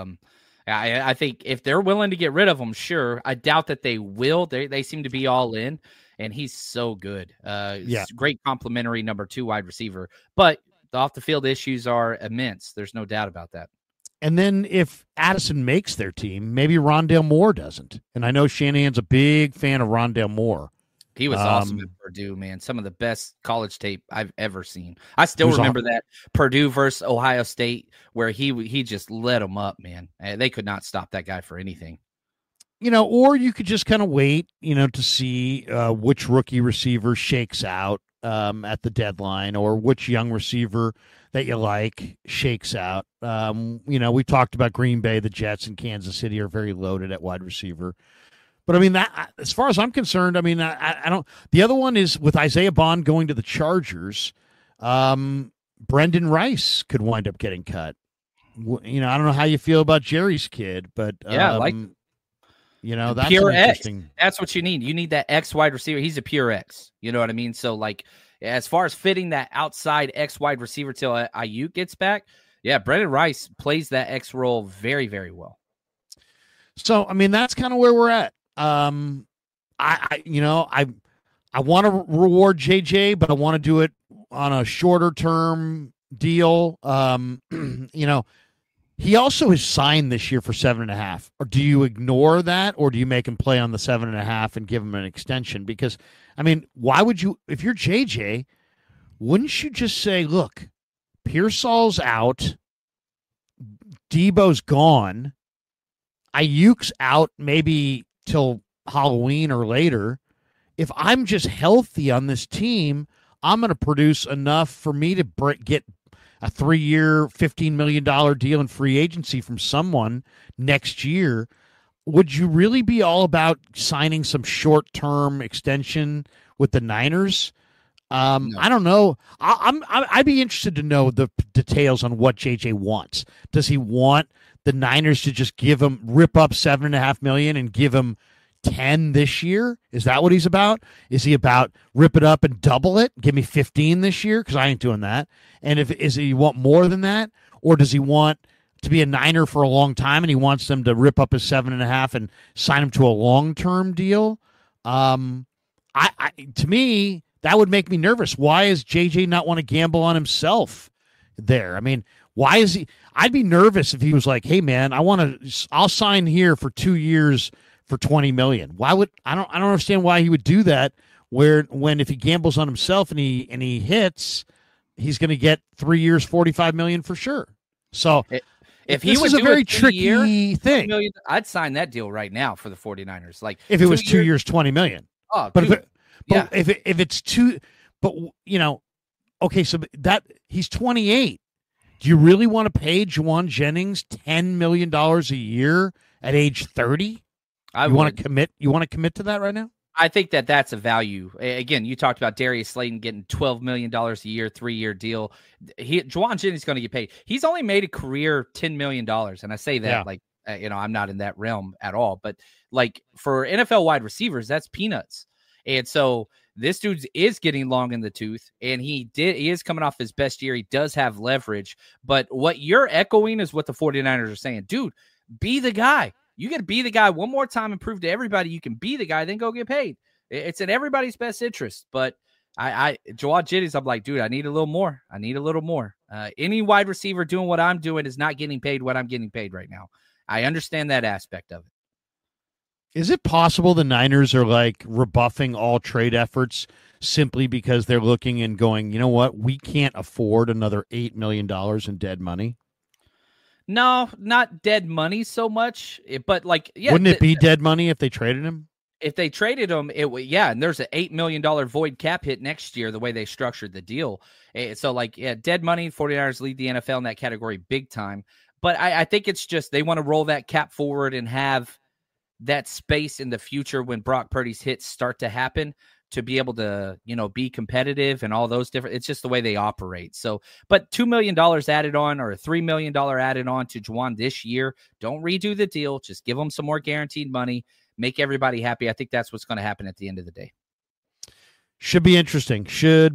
I think if they're willing to get rid of him, sure. I doubt that they will. They seem to be all in, and he's so good. Great complimentary number 2 wide receiver, but the off the field issues are immense. There's no doubt about that. And then if Addison makes their team, maybe Rondale Moore doesn't. And I know Shanahan's a big fan of Rondale Moore. He was awesome at Purdue, man. Some of the best college tape I've ever seen. I still remember that Purdue versus Ohio State where he just lit them up, man. They could not stop that guy for anything. Or you could just kind of wait, to see which rookie receiver shakes out at the deadline, or which young receiver that you like shakes out. We talked about Green Bay, the Jets, and Kansas City are very loaded at wide receiver. But I mean, that as far as I'm concerned, I mean, I don't. The other one is with Isaiah Bond going to the Chargers. Brendan Rice could wind up getting cut. I don't know how you feel about Jerry's kid, but that's pure interesting. X. That's what you need. You need that X wide receiver. He's a pure X. You know what I mean? So as far as fitting that outside X wide receiver till Ayuk gets back, Brendan Rice plays that X role very, very well. So, I mean, that's kind of where we're at. I want to reward JJ, but I want to do it on a shorter term deal. He also is signed this year for 7.5. Or do you ignore that, or do you make him play on the 7.5 and give him an extension? Because, I mean, why would you, if you're JJ, wouldn't you just say, look, Pearsall's out, Debo's gone, Ayuk's out maybe till Halloween or later. If I'm just healthy on this team, I'm going to produce enough for me to get a 3-year, $15 million deal in free agency from someone next year, would you really be all about signing some short-term extension with the Niners? No. I don't know. I'd be interested to know the details on what JJ wants. Does he want the Niners to just rip up $7.5 million and give him 10 this year? Is that what he's about? Is he about rip it up and double it? Give me 15 this year? Because I ain't doing that. And is he want more than that? Or does he want to be a Niner for a long time and he wants them to rip up his 7.5 and sign him to a long-term deal? To me, that would make me nervous. Why is JJ not want to gamble on himself there? I mean, why is he? I'd be nervous if he was like, "Hey, man, I'll sign here for 2 years for $20 million." Why would I don't understand why he would do that. When if he gambles on himself and he hits, he's going to get 3 years, $45 million for sure. So if he was a very tricky thing, million, I'd sign that deal right now for the 49ers. Like if it was 2 years, $20 million. Oh, but yeah. if it's two, but okay, so that he's 28. Do you really want to pay Jauan Jennings $10 million a year at age 30? You want to commit? You want to commit to that right now? I think that's a value. Again, you talked about Darius Slayton getting $12 million a year, 3-year deal. Jauan Jennings is going to get paid. He's only made a career $10 million. And I say that I'm not in that realm at all. But like for NFL wide receivers, that's peanuts. And so this dude is getting long in the tooth, and he is coming off his best year. He does have leverage. But what you're echoing is what the 49ers are saying. Dude, be the guy. You got to be the guy one more time and prove to everybody you can be the guy, then go get paid. It's in everybody's best interest. But Jauan Jennings, I'm like, dude, I need a little more. Any wide receiver doing what I'm doing is not getting paid what I'm getting paid right now. I understand that aspect of it. Is it possible the Niners are like rebuffing all trade efforts simply because they're looking and going, you know what, we can't afford another $8 million in dead money? No, not dead money so much, but like, yeah. Wouldn't it be dead money if they traded him? If they traded him, and there's an $8 million void cap hit next year, the way they structured the deal. So like, yeah, dead money, 49ers lead the NFL in that category big time. But I think it's just, they want to roll that cap forward and have that space in the future when Brock Purdy's hits start to happen to be able to, be competitive and all those different, it's just the way they operate. So, but $2 million added on or a $3 million added on to Jauan this year, don't redo the deal. Just give them some more guaranteed money, make everybody happy. I think that's what's going to happen at the end of the day. Should be interesting.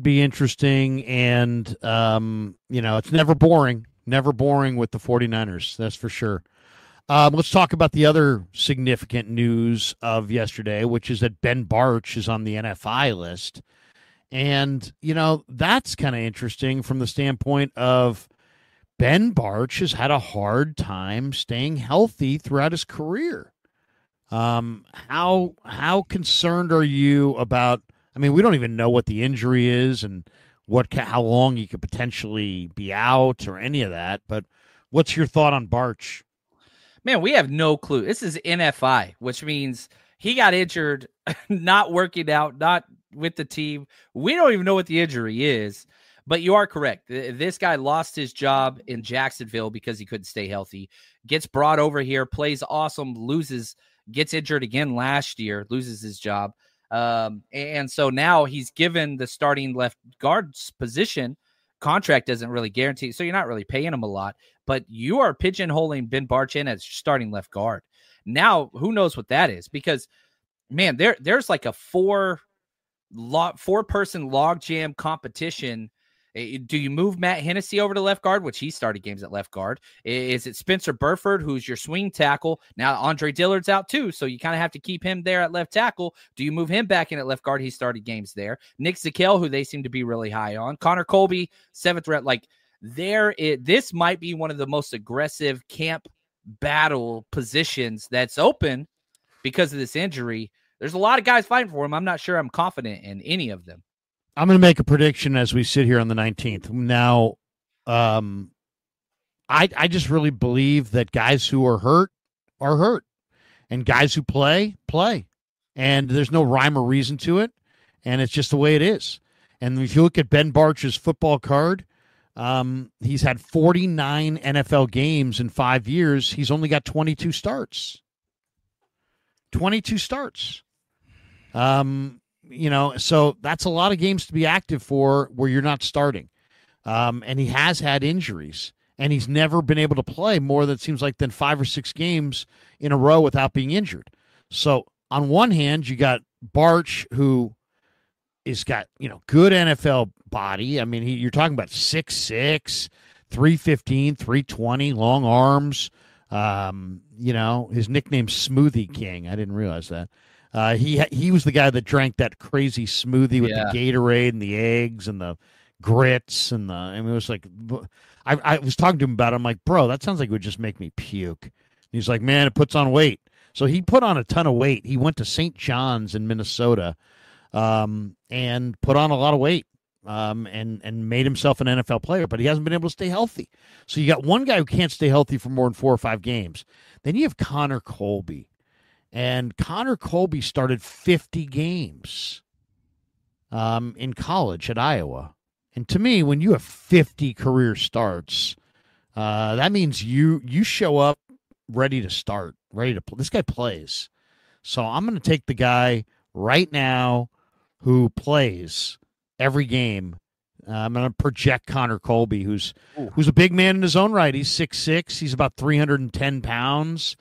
And, it's never boring with the 49ers. That's for sure. Let's talk about the other significant news of yesterday, which is that Ben Bartch is on the NFI list. And, that's kind of interesting from the standpoint of Ben Bartch has had a hard time staying healthy throughout his career. How concerned are you about, we don't even know what the injury is and how long he could potentially be out or any of that, but what's your thought on Bartch? Man, we have no clue. This is NFI, which means he got injured, not working out, not with the team. We don't even know what the injury is, but you are correct. This guy lost his job in Jacksonville because he couldn't stay healthy, gets brought over here, plays awesome, gets injured again last year, loses his job. And so now he's given the starting left guard's position. Contract doesn't really guarantee, so you're not really paying him a lot, but you are pigeonholing Ben Bartch in as starting left guard. Now, who knows what that is? Because, man, there's like a four-person logjam competition. Do you move Matt Hennessy over to left guard, which he started games at left guard? Is it Spencer Burford, who's your swing tackle? Now, Andre Dillard's out too, so you kind of have to keep him there at left tackle. Do you move him back in at left guard? He started games there. Nick Zakelj, who they seem to be really high on. Connor Colby, 7th round. Like, this might be one of the most aggressive camp battle positions that's open because of this injury. There's a lot of guys fighting for him. I'm not sure I'm confident in any of them. I'm going to make a prediction as we sit here on the 19th. Now, I just really believe that guys who are hurt, and guys who play. And there's no rhyme or reason to it, and it's just the way it is. And if you look at Ben Bartch's football card, He's had 49 NFL games in 5 years. He's only got 22 starts. 22 starts. So that's a lot of games to be active for where you're not starting. And he has had injuries, and he's never been able to play more than it seems like than 5 or 6 games in a row without being injured. So on one hand, you got Barch, who is got, good NFL body. I mean, you're talking about 6'6", 315, 320, long arms. His nickname's Smoothie King. I didn't realize that. He was the guy that drank that crazy smoothie with the Gatorade and the eggs and the grits it was like, I was talking to him about it. I'm like, bro, that sounds like it would just make me puke. And he's like, man, it puts on weight. So he put on a ton of weight. He went to St. John's in Minnesota, and put on a lot of weight, and made himself an NFL player, but he hasn't been able to stay healthy. So you got one guy who can't stay healthy for more than 4 or 5 games. Then you have Connor Colby. And Connor Colby started 50 games in college at Iowa. And to me, when you have 50 career starts, that means you show up ready to start, ready to play. This guy plays. So I'm going to take the guy right now who plays every game. I'm going to project Connor Colby, who's a big man in his own right. He's 6'6". He's about 310 pounds.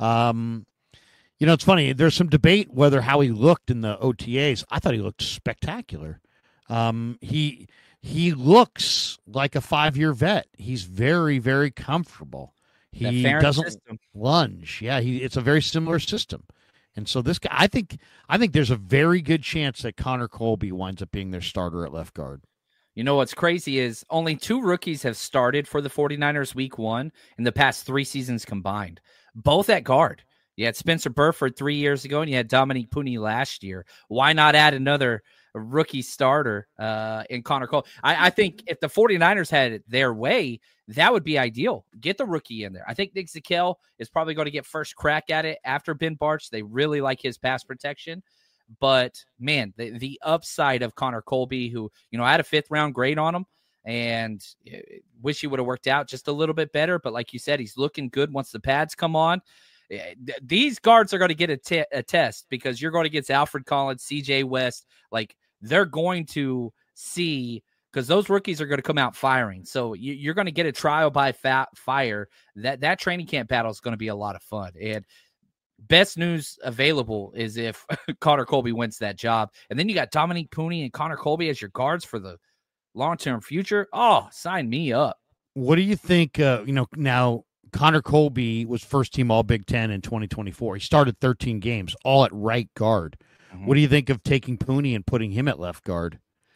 It's funny. There's some debate whether how he looked in the OTAs. I thought he looked spectacular. He looks like a 5-year vet. He's very, very comfortable. He doesn't lunge. Yeah, it's a very similar system. And so this guy, I think there's a very good chance that Connor Colby winds up being their starter at left guard. You know what's crazy is only 2 rookies have started for the 49ers week 1 in the past 3 seasons combined, both at guard. You had Spencer Burford 3 years ago, and you had Dominique Puni last year. Why not add another rookie starter in Connor Colby? I think if the 49ers had it their way, that would be ideal. Get the rookie in there. I think Nick Zakelj is probably going to get first crack at it after Ben Barch. They really like his pass protection. But, man, the upside of Connor Colby, who, I had a 5th-round grade on him, and wish he would have worked out just a little bit better. But like you said, he's looking good once the pads come on. These guards are going to get a test because you're going against Alfred Collins, CJ West. Like, they're going to see, because those rookies are going to come out firing. So you're going to get a trial by fire. That training camp battle is going to be a lot of fun. And best news available is if Connor Colby wins that job. And then you got Dominique Puni and Connor Colby as your guards for the long-term future. Oh, sign me up. What do you think, now Connor Colby was first team All Big Ten in 2024. He started 13 games, all at right guard. Mm-hmm. What do you think of taking Puni and putting him at left guard?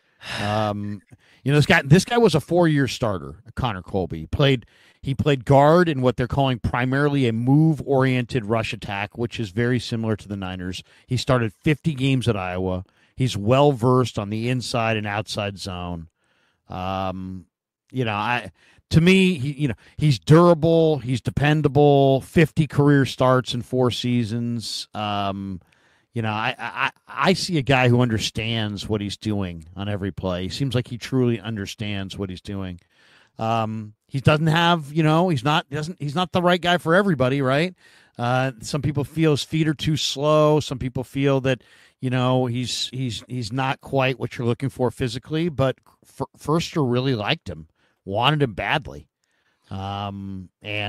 This guy was a 4-year starter, Connor Colby. He played guard in what they're calling primarily a move-oriented rush attack, which is very similar to the Niners. He started 50 games at Iowa. He's well-versed on the inside and outside zone. To me, he's durable, he's dependable, 50 career starts in 4 seasons. I see a guy who understands what he's doing on every play. He seems like he truly understands what he's doing. He doesn't have, he's not the right guy for everybody, right? Some people feel his feet are too slow. Some people feel that, he's not quite what you're looking for physically, but Förster really liked him. Wanted him badly. Now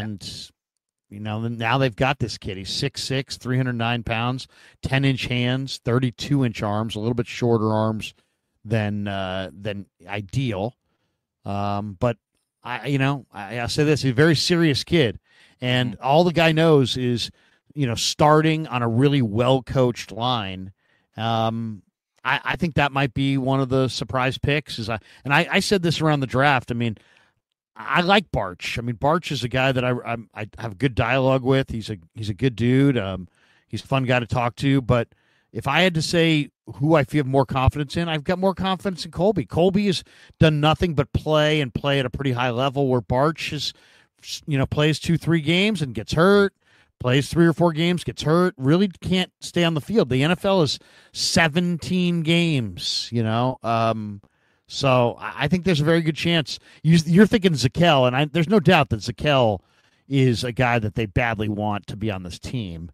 they've got this kid. He's 6'6", 309 pounds, 10-inch hands, 32-inch arms, a little bit shorter arms than ideal. But I say this, he's a very serious kid. And all the guy knows is, starting on a really well-coached line. I think that might be one of the surprise picks. I said this around the draft. I mean, I like Barch. I mean, Barch is a guy that I have good dialogue with. He's a good dude. He's a fun guy to talk to. But if I had to say who I feel more confidence in, I've got more confidence in Colby. Colby has done nothing but play at a pretty high level, where Barch is, plays 2-3 games and gets hurt. Plays 3 or 4 games, gets hurt, really can't stay on the field. The NFL is 17 games, So I think there's a very good chance you're thinking Zakelj, and there's no doubt that Zakelj is a guy that they badly want to be on this team.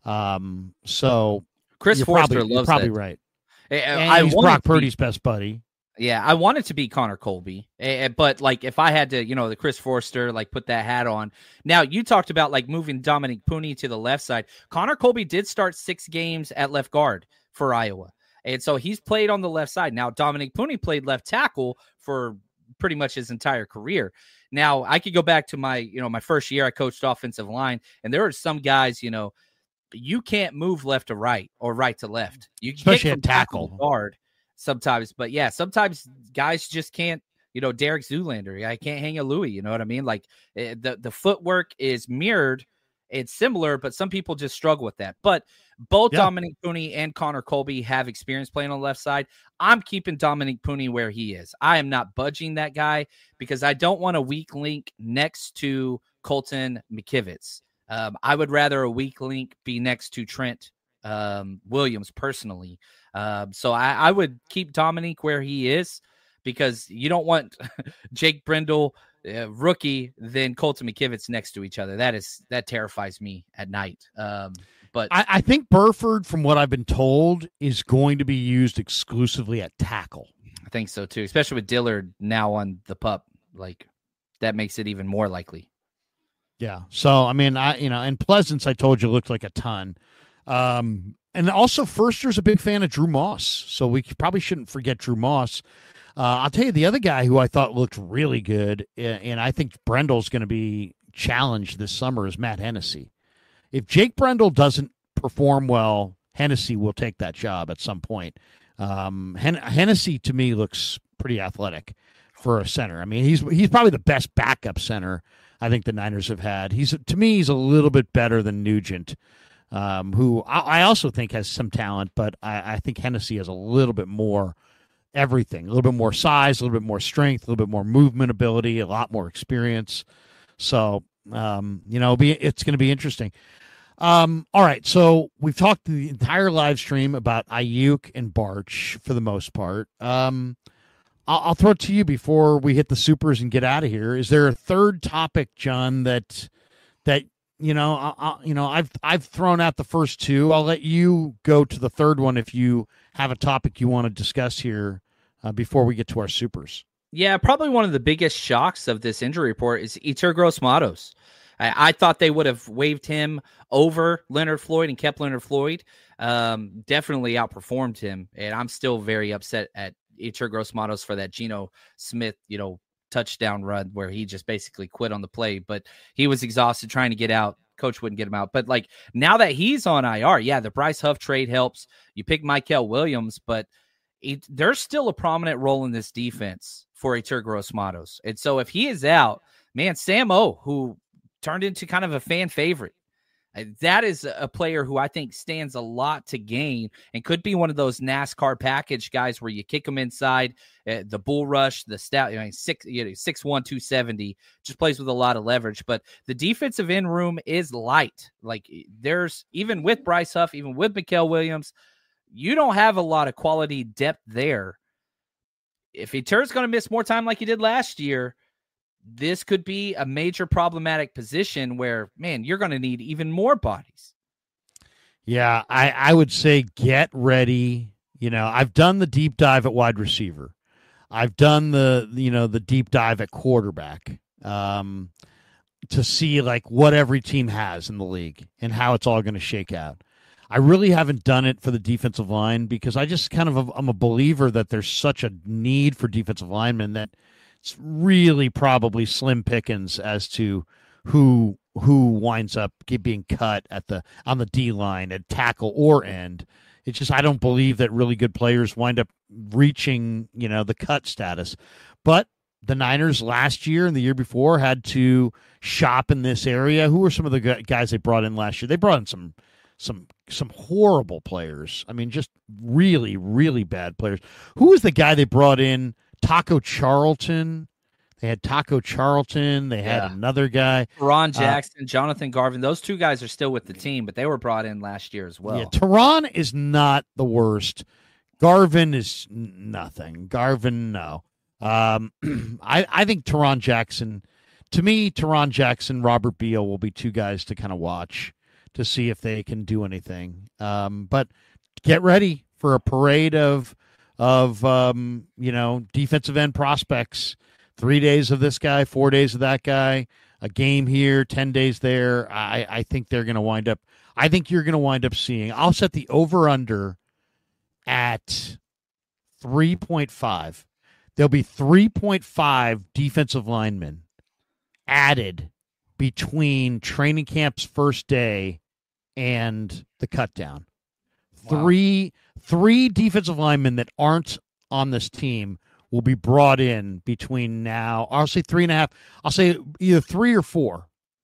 So Chris Forster loves you're probably that. right. And he's Brock Purdy's best buddy. Yeah, I want it to be Connor Colby, but like if I had to, the Chris Forster, like put that hat on. Now you talked about like moving Dominic Puni to the left side. Connor Colby did start 6 games at left guard for Iowa, and so he's played on the left side. Now Dominic Puni played left tackle for pretty much his entire career. Now I could go back to my, my first year I coached offensive line, and there are some guys, you can't move left to right or right to left. You can especially at tackle guard. Sometimes, but yeah, sometimes guys just can't, Derek Zoolander, I can't hang a Louis, you know what I mean? Like the footwork is mirrored, it's similar, but some people just struggle with that. But both Dominic Puni and Connor Colby have experience playing on the left side. I'm keeping Dominic Puni where he is. I am not budging that guy because I don't want a weak link next to Colton McKivitz. I would rather a weak link be next to Trent Williams personally. So I would keep Dominique where he is because you don't want Jake Brendel, rookie, then Colton McKivitz next to each other. That terrifies me at night. But I think Burford, from what I've been told, is going to be used exclusively at tackle. I think so too, especially with Dillard now on the pup. Like that makes it even more likely. Yeah. So I mean, and Pleasance, I told you, looked like a ton. And also, Forster's a big fan of Drew Moss, so we probably shouldn't forget Drew Moss. I'll tell you, the other guy who I thought looked really good, and I think Brendel's going to be challenged this summer, is Matt Hennessy. If Jake Brendel doesn't perform well, Hennessy will take that job at some point. Hennessy, to me, looks pretty athletic for a center. I mean, he's probably the best backup center I think the Niners have had. To me, he's a little bit better than Nugent, who I also think has some talent, but I think Hennessy has a little bit more everything, a little bit more size, a little bit more strength, a little bit more movement ability, a lot more experience. So, it's going to be interesting. All right, so we've talked the entire live stream about Aiyuk and Barch for the most part. I'll throw it to you before we hit the supers and get out of here. Is there a third topic, John, that I've thrown out the first two. I'll let you go to the third one if you have a topic you want to discuss here before we get to our supers. Yeah, probably one of the biggest shocks of this injury report is Yetur Gross-Matos. I thought they would have waived him over Leonard Floyd and kept Leonard Floyd. Definitely outperformed him, and I'm still very upset at Yetur Gross-Matos for that Geno Smith, touchdown run where he just basically quit on the play, but he was exhausted trying to get out. Coach wouldn't get him out. But like now that he's on IR, yeah, the Bryce Huff trade helps. You pick Mykel Williams, but there's still a prominent role in this defense for Yetur Gross-Matos. And so if he is out, man, Sam O, who turned into kind of a fan favorite, that is a player who I think stands a lot to gain and could be one of those NASCAR package guys where you kick him inside, the bull rush, the stout, 6'1", 270, just plays with a lot of leverage. But the defensive end room is light. Like there's, even with Bryce Huff, even with Mykel Williams, you don't have a lot of quality depth there. If Yetur's going to miss more time like he did last year, this could be a major problematic position where, man, you're going to need even more bodies. Yeah, I would say get ready. I've done the deep dive at wide receiver. I've done the deep dive at quarterback to see like what every team has in the league and how it's all going to shake out. I really haven't done it for the defensive line because I just I'm a believer that there's such a need for defensive linemen that it's really probably slim pickings as to who winds up being cut on the D line at tackle or end. It's just I don't believe that really good players wind up reaching the cut status. But the Niners last year and the year before had to shop in this area. Who were some of the guys they brought in last year? They brought in some horrible players. I mean, just really, really bad players. Who was the guy they brought in? Taco Charlton. They had Taco Charlton. They had another guy. Ron Jackson, Jonathan Garvin. Those two guys are still with the team, but they were brought in last year as well. Yeah, Tehran is not the worst Garvin is nothing. Garvin, no. I think Teron Jackson, to me, Teron Jackson, Robert Beal will be two guys to kind of watch to see if they can do anything. But get ready for a parade of defensive end prospects. 3 days of this guy, 4 days of that guy, a game here, 10 days there. I think they're going to wind up. I think you're going to wind up seeing. I'll set the over/under at 3.5. There'll be 3.5 defensive linemen added between training camp's first day and the cut down. Wow. Three defensive linemen that aren't on this team will be brought in between now. I'll say 3.5. I'll say either 3 or 4.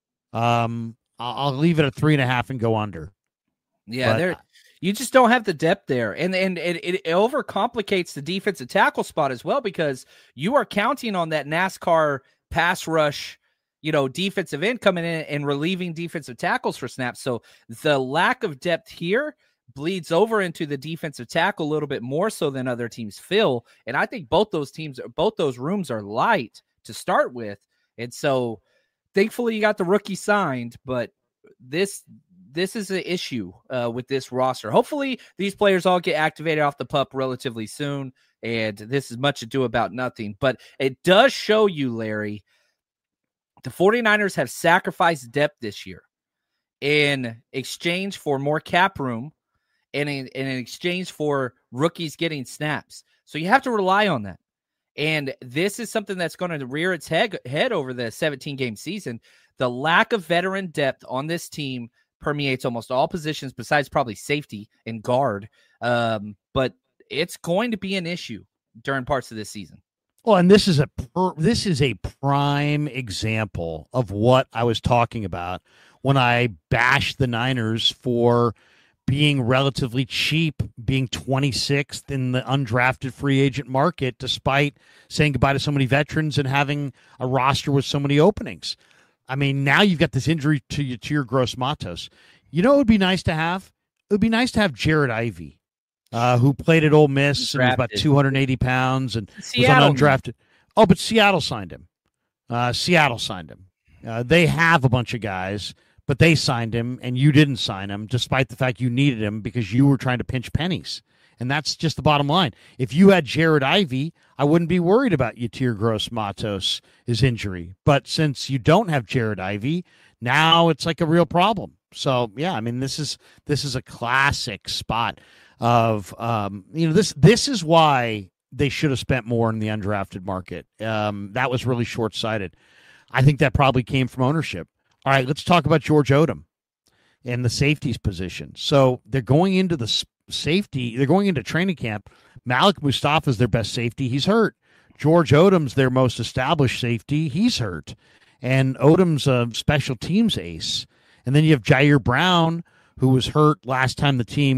I'll leave it at 3.5 and go under. Yeah, you just don't have the depth there, and it overcomplicates the defensive tackle spot as well, because you are counting on that NASCAR pass rush, defensive end coming in and relieving defensive tackles for snaps. So the lack of depth here bleeds over into the defensive tackle a little bit more so than other teams fill. And I think both those rooms are light to start with. And so thankfully you got the rookie signed, but this is an issue with this roster. Hopefully these players all get activated off the pup relatively soon, and this is much ado about nothing. But it does show you, Larry, the 49ers have sacrificed depth this year in exchange for more cap room and in exchange for rookies getting snaps. So you have to rely on that. And this is something that's going to rear its head over the 17-game season. The lack of veteran depth on this team permeates almost all positions besides probably safety and guard. But it's going to be an issue during parts of this season. Well, and this is a prime example of what I was talking about when I bashed the Niners for being relatively cheap, being 26th in the undrafted free agent market, despite saying goodbye to so many veterans and having a roster with so many openings. I mean, now you've got this injury to your Gross Matos. You know what would be nice to have? It would be nice to have Jared Ivey, who played at Ole Miss and was about 280 pounds and Seattle, was undrafted. Oh, but Seattle signed him. They have a bunch of guys, but they signed him, and you didn't sign him, despite the fact you needed him because you were trying to pinch pennies. And that's just the bottom line. If you had Jared Ivey, I wouldn't be worried about Yetur Gross-Matos' injury. But since you don't have Jared Ivey, now it's like a real problem. So, yeah, I mean, this is a classic spot of, this is why they should have spent more in the undrafted market. That was really short-sighted. I think that probably came from ownership. All right, let's talk about George Odom and the safeties position. So they're going into the safety. They're going into training camp. Malik Mustafa is their best safety. He's hurt. George Odom's their most established safety. He's hurt. And Odom's a special teams ace. And then you have Jair Brown, who was hurt last time the team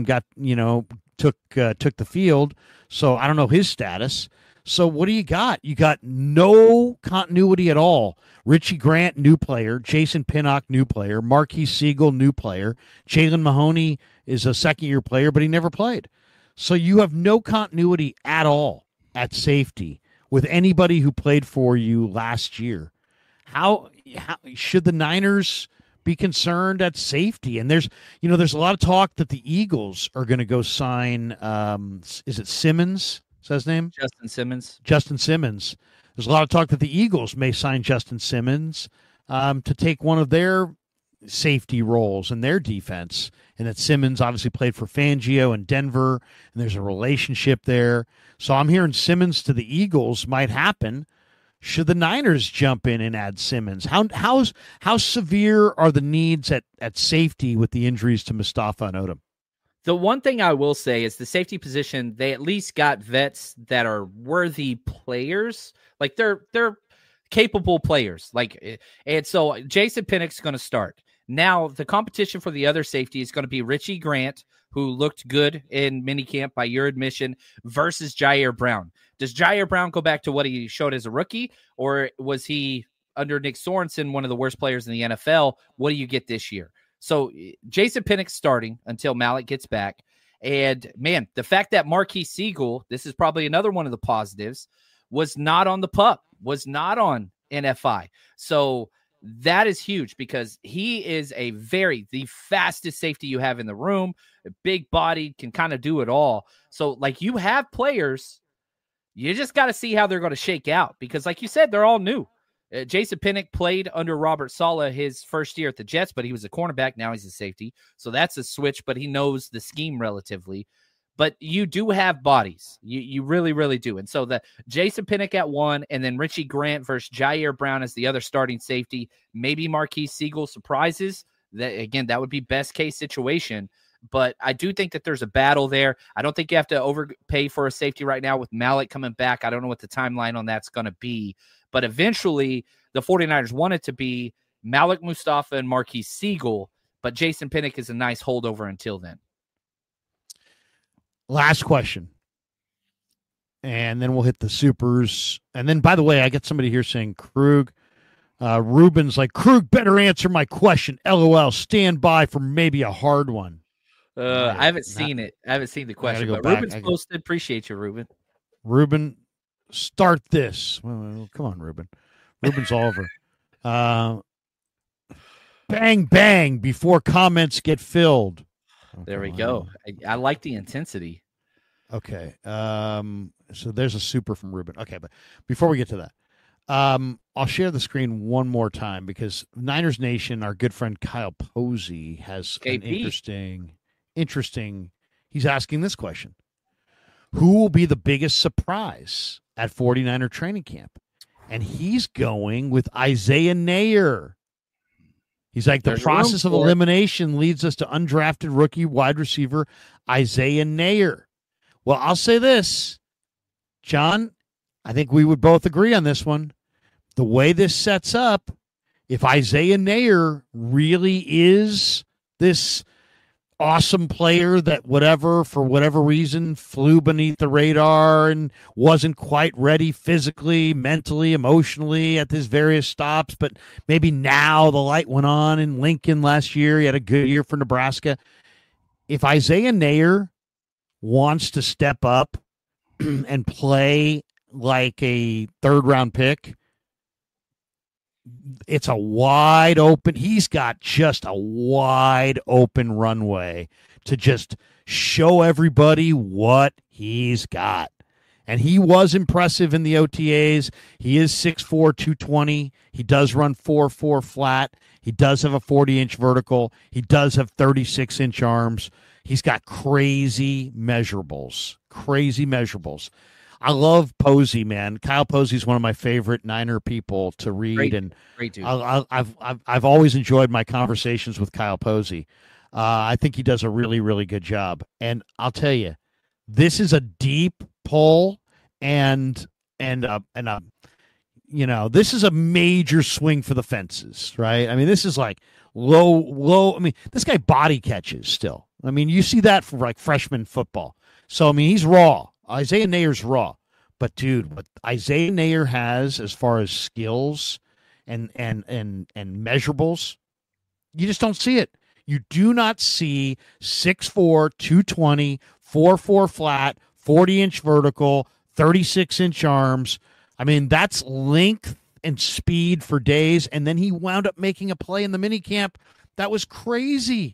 took the field. So I don't know his status. So what do you got? You got no continuity at all. Richie Grant, new player. Jason Pinnock, new player. Marquise Siegel, new player. Jalen Mahoney is a second-year player, but he never played. So you have no continuity at all at safety with anybody who played for you last year. How should the Niners be concerned at safety? And there's a lot of talk that the Eagles are going to go sign, is it Simmons? Is that his name? Justin Simmons. There's a lot of talk that the Eagles may sign Justin Simmons to take one of their safety roles in their defense, and that Simmons obviously played for Fangio in Denver, and there's a relationship there. So I'm hearing Simmons to the Eagles might happen. Should the Niners jump in and add Simmons? How severe are the needs at safety with the injuries to Mustafa and Odom? The one thing I will say is the safety position, they at least got vets that are worthy players. Like they're capable players. And so Jason Pinnock's going to start. Now the competition for the other safety is going to be Richie Grant, who looked good in minicamp by your admission, versus Jair Brown. Does Jair Brown go back to what he showed as a rookie, or was he under Nick Sorensen, one of the worst players in the NFL? What do you get this year? So Jason Pinnock's starting until Malik gets back. And man, the fact that Marquise Siegel, this is probably another one of the positives, was not on the PUP, was not on NFI. So that is huge because he is the fastest safety you have in the room, big bodied, can kind of do it all. So like you have players, you just got to see how they're going to shake out because like you said, they're all new. Jason Pinnock played under Robert Saleh his first year at the Jets, but he was a cornerback. Now he's a safety. So that's a switch, but he knows the scheme relatively. But you do have bodies. You really, really do. And so the Jason Pinnock at 1, and then Richie Grant versus Jair Brown as the other starting safety. Maybe Marquise Siegel surprises. That would be best case situation. But I do think that there's a battle there. I don't think you have to overpay for a safety right now with Malik coming back. I don't know what the timeline on that's going to be. But eventually, the 49ers want it to be Malik Mustafa and Marquise Siegel. But Jason Pinnock is a nice holdover until then. Last question. And then we'll hit the supers. And then, by the way, I get somebody here saying, Krug, Ruben's like, Krug better answer my question. LOL, stand by for maybe a hard one. I haven't seen it. I haven't seen the question. But Ruben's posted. Appreciate you, Ruben. Ruben, start this. Well, come on, Ruben. Ruben's all over. Bang, bang before comments get filled. There we go. I like the intensity. Okay. So there's a super from Ruben. Okay, but before we get to that, I'll share the screen one more time because Niners Nation, our good friend Kyle Posey, has an interesting. He's asking this question: who will be the biggest surprise at 49er training camp? And he's going with Isaiah Neyor. He's like, the process of elimination leads us to undrafted rookie wide receiver Isaiah Neyor. Well, I'll say this, John, I think we would both agree on this one. The way this sets up, if Isaiah Neyor really is this awesome player that for whatever reason, flew beneath the radar and wasn't quite ready physically, mentally, emotionally at his various stops, but maybe now the light went on in Lincoln last year. He had a good year for Nebraska. If Isaiah Neyor wants to step up and play like a third-round pick, it's a wide open. He's got just a wide open runway to just show everybody what he's got. And he was impressive in the OTAs. He is 6'4", 220. He does run 4.4 flat. He does have a 40-inch vertical. He does have 36-inch arms. He's got crazy measurables. I love Posey, man. Kyle Posey's one of my favorite Niner people to read, great dude. I've always enjoyed my conversations with Kyle Posey. I think he does a really, really good job. And I'll tell you, this is a deep pull, and this is a major swing for the fences, right? I mean, this is like low. I mean, this guy body catches still. I mean, you see that for like freshman football. So I mean, he's raw. Isaiah Neyor's raw, but dude, what Isaiah Neyor has as far as skills and measurables, you just don't see it. You do not see 6'4", 220, 4.4 flat, 40-inch vertical, 36-inch arms. I mean, that's length and speed for days. And then he wound up making a play in the minicamp that was crazy.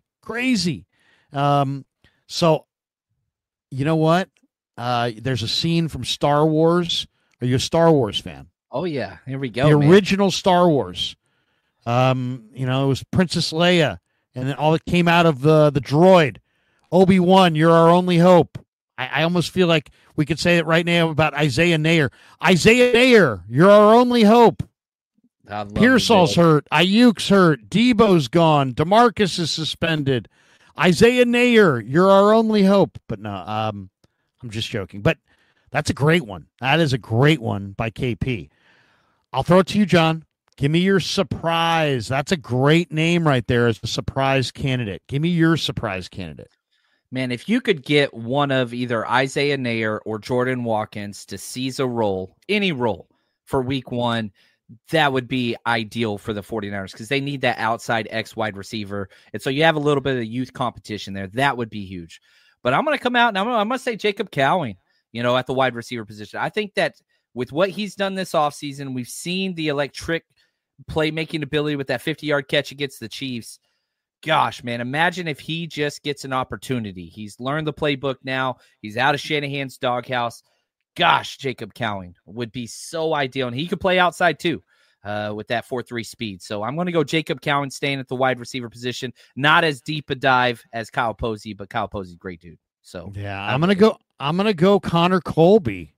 So, you know what? There's a scene from Star Wars. Are you a Star Wars fan? Oh, yeah. Here we go. The original Star Wars. It was Princess Leia, and then all that came out of the droid. Obi-Wan, you're our only hope. I almost feel like we could say it right now about Isaiah Neyor. Isaiah Neyor, you're our only hope. Pearsall's hurt. Ayuk's hurt. Debo's gone. DeMarcus is suspended. Isaiah Neyor, you're our only hope. But no, I'm just joking. But that's a great one. That is a great one by KP. I'll throw it to you, John. Give me your surprise. That's a great name right there as a surprise candidate. Give me your surprise candidate. Man, if you could get one of either Isaiah Neyor or Jordan Watkins to seize a role, any role for week one, that would be ideal for the 49ers because they need that outside X wide receiver. And so you have a little bit of youth competition there. That would be huge. But I'm going to come out and I'm going to say Jacob Cowing, at the wide receiver position. I think that with what he's done this offseason, we've seen the electric playmaking ability with that 50-yard catch against the Chiefs. Gosh, man, imagine if he just gets an opportunity. He's learned the playbook now. He's out of Shanahan's doghouse. Gosh, Jacob Cowing would be so ideal. And he could play outside too with that 4.3 speed. So I'm going to go Jacob Cowing staying at the wide receiver position. Not as deep a dive as Kyle Posey, but Kyle Posey's a great dude. So yeah, I'm going to go Connor Colby.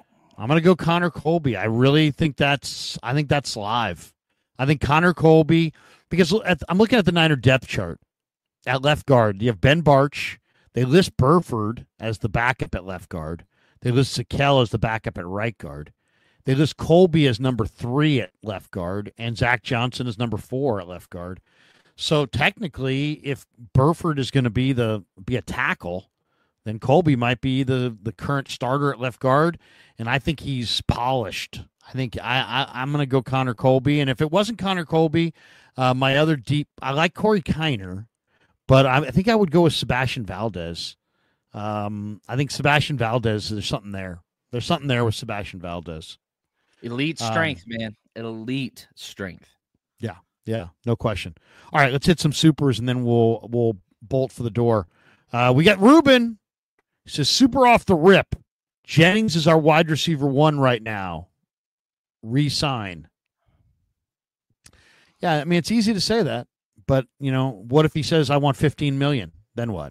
I really think that's live. I think Connor Colby, because I'm looking at the Niner depth chart at left guard. You have Ben Barch. They list Burford as the backup at left guard. They list Sekel as the backup at right guard. They list Colby as number 3 at left guard, and Zach Johnson as number 4 at left guard. So technically, if Burford is going to be a tackle, then Colby might be the current starter at left guard, and I think he's polished. I think I'm going to go Connor Colby, and if it wasn't Connor Colby, my other I like Corey Kiner, but I think I would go with Sebastian Valdez. I think Sebastian Valdez, there's something there. There's something there with Sebastian Valdez. Elite strength, man. Elite strength. Yeah, no question. All right, let's hit some supers, and then we'll bolt for the door. We got Ruben. He says, super off the rip. Jennings is our wide receiver 1 right now. Resign. Yeah, I mean, it's easy to say that, but, what if he says, I want $15 million? Then what?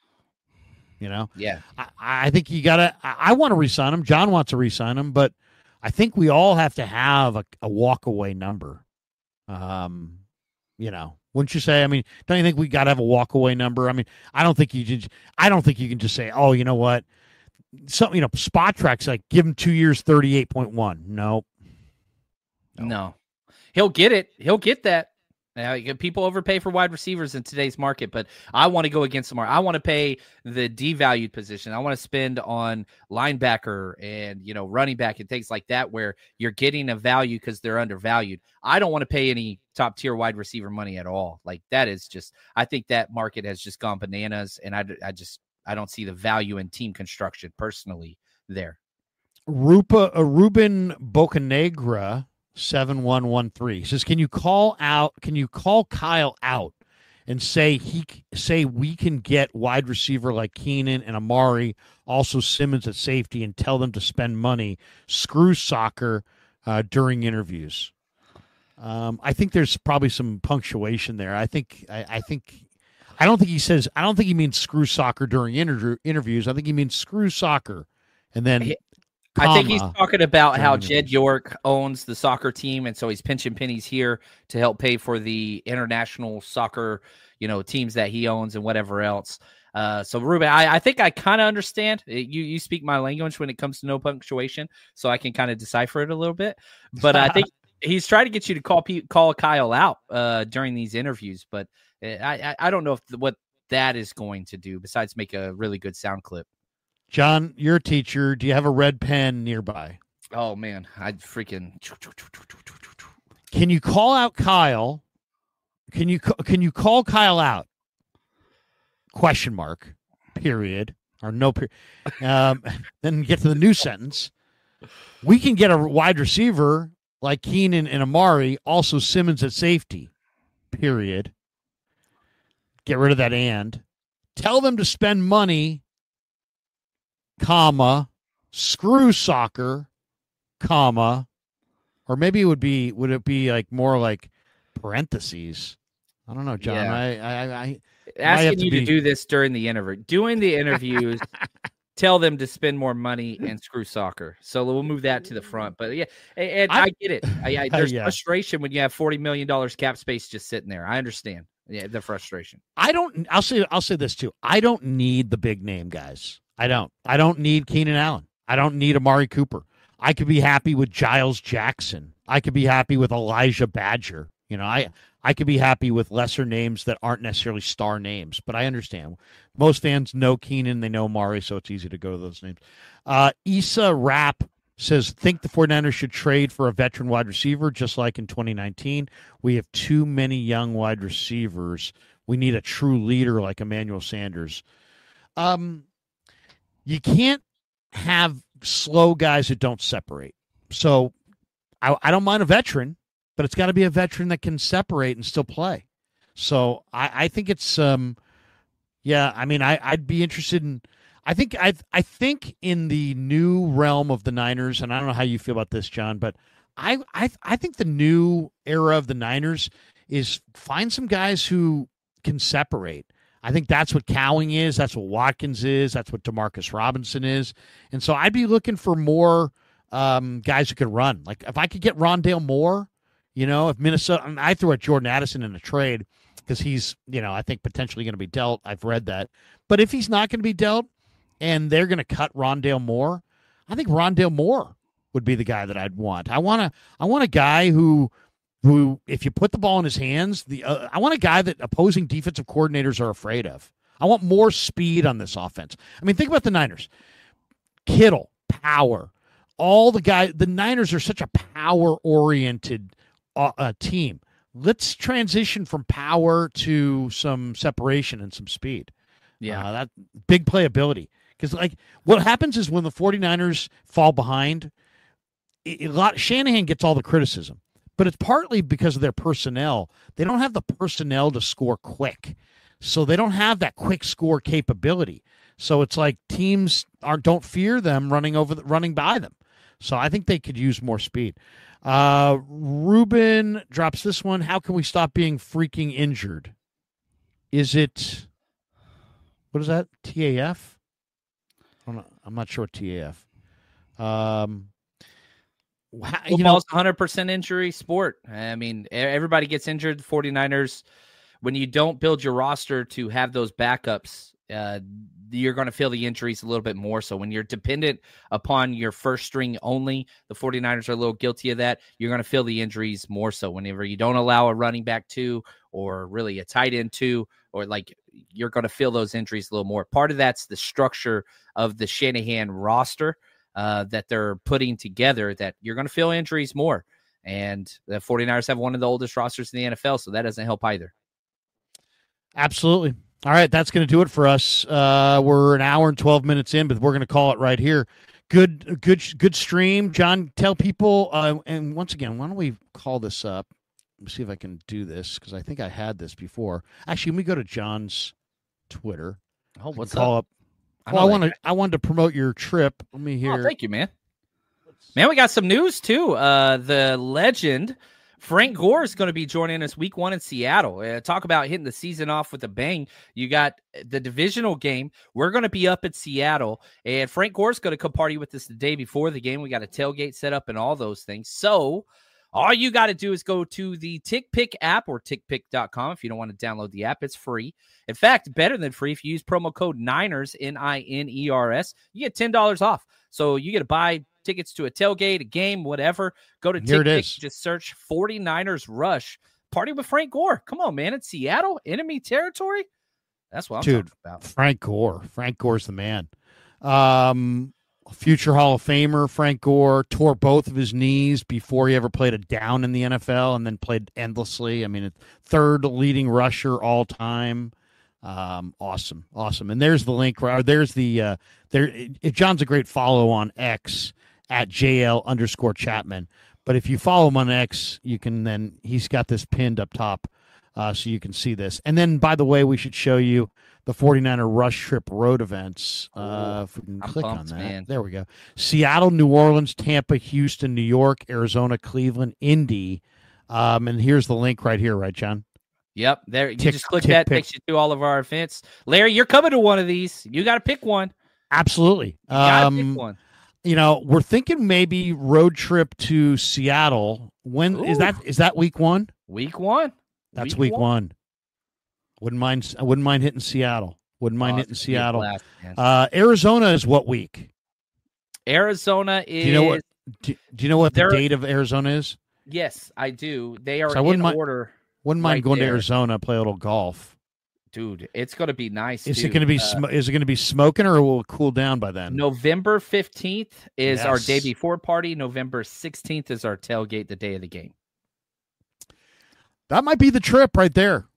Yeah. I think you got to – I want to re-sign him. John wants to re-sign him, but I think we all have to have a walk-away number. Wouldn't you say? I mean, don't you think we got to have a walk-away number? I mean, I don't think you can just say, oh, you know what? Spot Track's like, give him 2 years, 38.1. Nope. No. He'll get it. He'll get that. People overpay for wide receivers in today's market, but I want to go against the market. I want to pay the devalued position. I want to spend on linebacker and, running back and things like that where you're getting a value because they're undervalued. I don't want to pay any top tier wide receiver money at all. Like that is just, I think that market has just gone bananas, and I don't see the value in team construction personally there. Ruben Bocanegra 7113 says, can you call Kyle out and say we can get wide receiver like Keenan and Amari, also Simmons at safety, and tell them to spend money, screw soccer during interviews? I think there's probably some punctuation there. I don't think he means screw soccer during interviews. I think he means screw soccer and then I think he's talking about how Jed York owns the soccer team, and so he's pinching pennies here to help pay for the international soccer, teams that he owns and whatever else. So Ruben, I think I kind of understand. You speak my language when it comes to no punctuation, so I can kind of decipher it a little bit. But I think he's trying to get you to call Kyle out during these interviews, but I don't know what that is going to do besides make a really good sound clip. John, you're a teacher. Do you have a red pen nearby? Oh, man. I'd freaking... Can you call out Kyle? Can you call Kyle out? Question mark. Period. Or no period. Then get to the new sentence. We can get a wide receiver like Keenan and Amari, also Simmons at safety. Period. Get rid of that and. Tell them to spend money... comma, screw soccer, comma, or maybe would it be like more like parentheses? I don't know, John. Yeah. I asking you to do this during the interview. Doing the interviews, tell them to spend more money and screw soccer. So we'll move that to the front. But yeah, and I get it. There's frustration when you have $40 million cap space just sitting there. I understand. Yeah, the frustration. I'll say this too. I don't need the big name guys. I don't need Keenan Allen. I don't need Amari Cooper. I could be happy with Giles Jackson. I could be happy with Elijah Badger. I could be happy with lesser names that aren't necessarily star names, but I understand. Most fans know Keenan, they know Amari, so it's easy to go to those names. Issa Rapp says, think the 49ers should trade for a veteran wide receiver, just like in 2019. We have too many young wide receivers. We need a true leader like Emmanuel Sanders. You can't have slow guys that don't separate. So I don't mind a veteran, but it's got to be a veteran that can separate and still play. So I think it's I'd be interested in. I think in the new realm of the Niners, and I don't know how you feel about this, John, but I think the new era of the Niners is find some guys who can separate. I think that's what Cowing is. That's what Watkins is. That's what Demarcus Robinson is. And so I'd be looking for more guys who could run. Like if I could get Rondale Moore, if Minnesota, I threw at Jordan Addison in a trade because he's, I think potentially going to be dealt. I've read that. But if he's not going to be dealt and they're going to cut Rondale Moore, I think Rondale Moore would be the guy that I'd want. I want a guy who, if you put the ball in his hands, I want a guy that opposing defensive coordinators are afraid of. I want more speed on this offense. I mean, think about the Niners. Kittle, power. All the guys, the Niners are such a power-oriented team. Let's transition from power to some separation and some speed. Yeah. That big playability. Because, what happens is when the 49ers fall behind, Shanahan gets all the criticism. But it's partly because of their personnel. They don't have the personnel to score quick. So they don't have that quick score capability. So it's like teams don't fear them running by them. So I think they could use more speed. Ruben drops this one. How can we stop being freaking injured? Is it, what is that? TAF? I'm not sure what TAF. Football's 100% injury sport. I mean, everybody gets injured. The 49ers, when you don't build your roster to have those backups, you're going to feel the injuries a little bit more. So when you're dependent upon your first string only, the 49ers are a little guilty of that. You're going to feel the injuries more so whenever you don't allow a running back 2 or really a tight end 2, or you're going to feel those injuries a little more. Part of that's the structure of the Shanahan roster that they're putting together, that you're going to feel injuries more. And the 49ers have one of the oldest rosters in the NFL, so that doesn't help either. Absolutely. All right, that's going to do it for us. We're an hour and 12 minutes in, but we're going to call it right here. Good stream. John, tell people, and once again, why don't we call this up? Let me see if I can do this, because I think I had this before. Actually, let me go to John's Twitter. Oh, what's call up? Well, I wanted to promote your trip. Let me hear. Oh, thank you, man. Man, we got some news too. The legend Frank Gore is going to be joining us week 1 in Seattle. Talk about hitting the season off with a bang. You got the divisional game. We're going to be up at Seattle, and Frank Gore is going to come party with us the day before the game. We got a tailgate set up and all those things. So all you got to do is go to the TickPick app or tickpick.com. If you don't want to download the app, it's free. In fact, better than free. If you use promo code Niners, Niners, you get $10 off. So you get to buy tickets to a tailgate, a game, whatever. Go to TickPick, just search 49ers Rush. Party with Frank Gore. Come on, man. It's Seattle, enemy territory. That's what I'm talking about. Frank Gore. Frank Gore's the man. Future Hall of Famer Frank Gore tore both of his knees before he ever played a down in the NFL, and then played endlessly. I mean, 3rd leading rusher all time. Awesome. And there's the link. There's the John's a great follow on X at JL_Chapman. But if you follow him on X, you can then, he's got this pinned up top, so you can see this. And then, by the way, we should show you the 49er Rush Trip road events. If we can click on that. Man. There we go. Seattle, New Orleans, Tampa, Houston, New York, Arizona, Cleveland, Indy. And here's the link right here, right, John? Yep. There, you just click that, takes you to all of our events. Larry, you're coming to one of these. You got to pick one. Absolutely. You got to pick one. We're thinking maybe road trip to Seattle. When is that? Is that week 1? Week 1. That's week 1. I wouldn't mind hitting Seattle. Blast, Arizona is what week? Arizona is. Do you know what the date of Arizona is? Yes, I do. They are in order. Wouldn't mind going to Arizona, play a little golf. Dude, it's going to be nice. Is it going to be smoking, or will it cool down by then? November 15th is our day before party. November 16th is our tailgate, the day of the game. That might be the trip right there.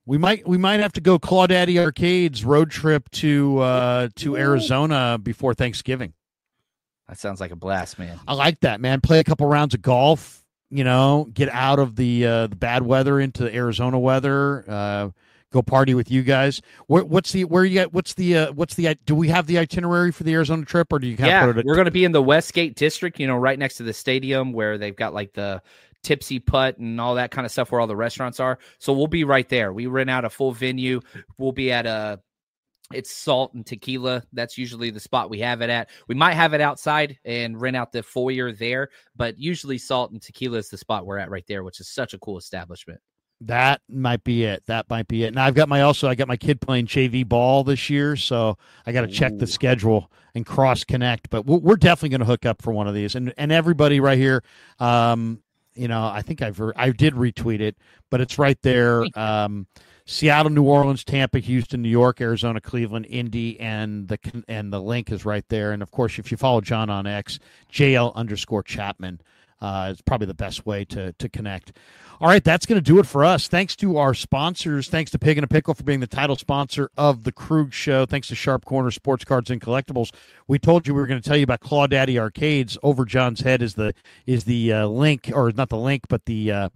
We might have to go Claudaddy Arcades road trip to Arizona before Thanksgiving. That sounds like a blast, man. I like that, man. Play a couple rounds of golf. Get out of the bad weather into Arizona weather. Go party with you guys. Do we have the itinerary for the Arizona trip, or do you? We're going to be in the Westgate district. Right next to the stadium where they've got like the Tipsy Putt and all that kind of stuff where all the restaurants are. So we'll be right there. We rent out a full venue. We'll be at it's Salt and Tequila. That's usually the spot we have it at. We might have it outside and rent out the foyer there, but usually Salt and Tequila is the spot we're at right there, which is such a cool establishment. That might be it. Now I got my kid playing JV ball this year, so I got to check the schedule and cross connect. But we're definitely going to hook up for one of these. And everybody right here, I think I did retweet it, but it's right there. Seattle, New Orleans, Tampa, Houston, New York, Arizona, Cleveland, Indy, and the link is right there. And of course, if you follow John on X, JL_Chapman is probably the best way to connect. All right, that's going to do it for us. Thanks to our sponsors. Thanks to Pig and a Pickle for being the title sponsor of the Krug Show. Thanks to Sharp Corner Sports Cards and Collectibles. We told you we were going to tell you about Claudaddy Arcades. Over John's head is the link, or not the link, but the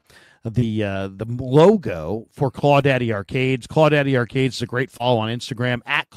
logo for Claudaddy Arcades. Claudaddy Arcades is a great follow on Instagram at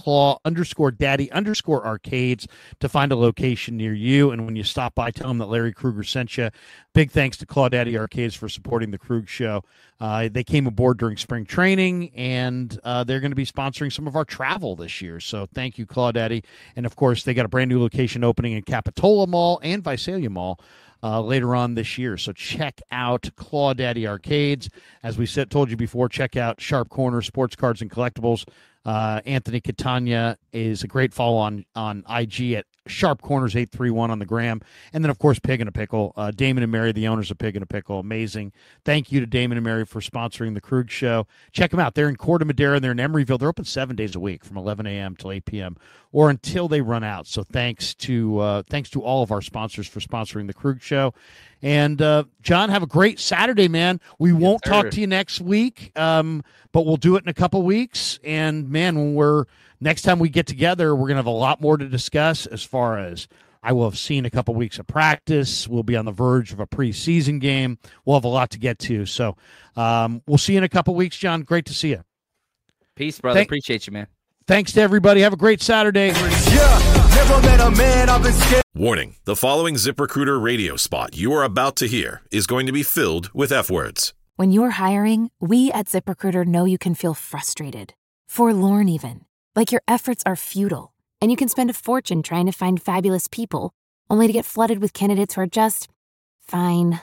Claw_Daddy_Arcades to find a location near you. And when you stop by, tell them that Larry Krueger sent you. Big thanks to Claudaddy Arcades for supporting the Krug Show. They came aboard during spring training, and they're going to be sponsoring some of our travel this year. So thank you, Claudaddy. And of course, they got a brand new location opening in Capitola Mall and Visalia Mall later on this year. So check out Claudaddy Arcades. As we told you before, check out Sharp Corner Sports Cards and Collectibles. Anthony Catania is a great follow on IG at Sharp Corners 831 on the gram. And then, of course, Pig and a Pickle. Damon and Mary, the owners of Pig and a Pickle. Amazing. Thank you to Damon and Mary for sponsoring the Krug Show. Check them out. They're in Corte Madera. They're in Emeryville. They're open 7 days a week from 11 a.m. till 8 p.m. or until they run out. So thanks to all of our sponsors for sponsoring the Krug Show. And, John, have a great Saturday, man. We won't talk to you next week, but we'll do it in a couple weeks. And, man, next time we get together, we're going to have a lot more to discuss as far as I will have seen a couple weeks of practice. We'll be on the verge of a preseason game. We'll have a lot to get to. So we'll see you in a couple weeks, John. Great to see you. Peace, brother. Appreciate you, man. Thanks to everybody. Have a great Saturday. Never met a man I've been scared. Warning, the following ZipRecruiter radio spot you are about to hear is going to be filled with F-words. When you're hiring, we at ZipRecruiter know you can feel frustrated, forlorn even, like your efforts are futile, and you can spend a fortune trying to find fabulous people, only to get flooded with candidates who are just fine.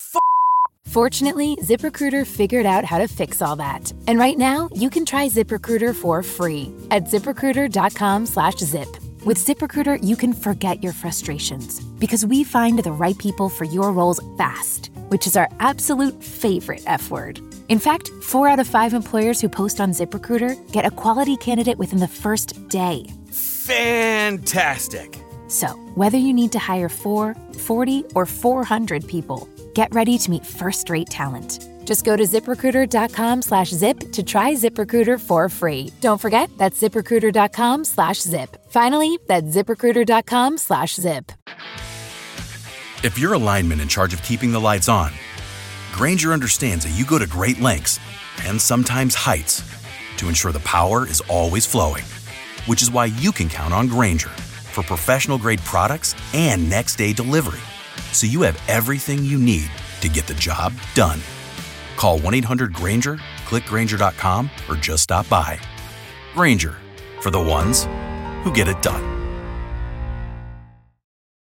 Fortunately, ZipRecruiter figured out how to fix all that. And right now, you can try ZipRecruiter for free at ZipRecruiter.com/zip. With ZipRecruiter, you can forget your frustrations because we find the right people for your roles fast, which is our absolute favorite F word. In fact, 4 out of 5 employers who post on ZipRecruiter get a quality candidate within the first day. Fantastic. So, whether you need to hire 4, 40, or 400 people, get ready to meet first-rate talent. Just go to ZipRecruiter.com/zip to try ZipRecruiter for free. Don't forget, that's ZipRecruiter.com/zip. Finally, that's ZipRecruiter.com/zip. If you're a lineman in charge of keeping the lights on, Grainger understands that you go to great lengths and sometimes heights to ensure the power is always flowing, which is why you can count on Grainger for professional-grade products and next-day delivery, so you have everything you need to get the job done. Call 1-800-GRAINGER, click Grainger.com, or just stop by. Grainger, for the ones who get it done.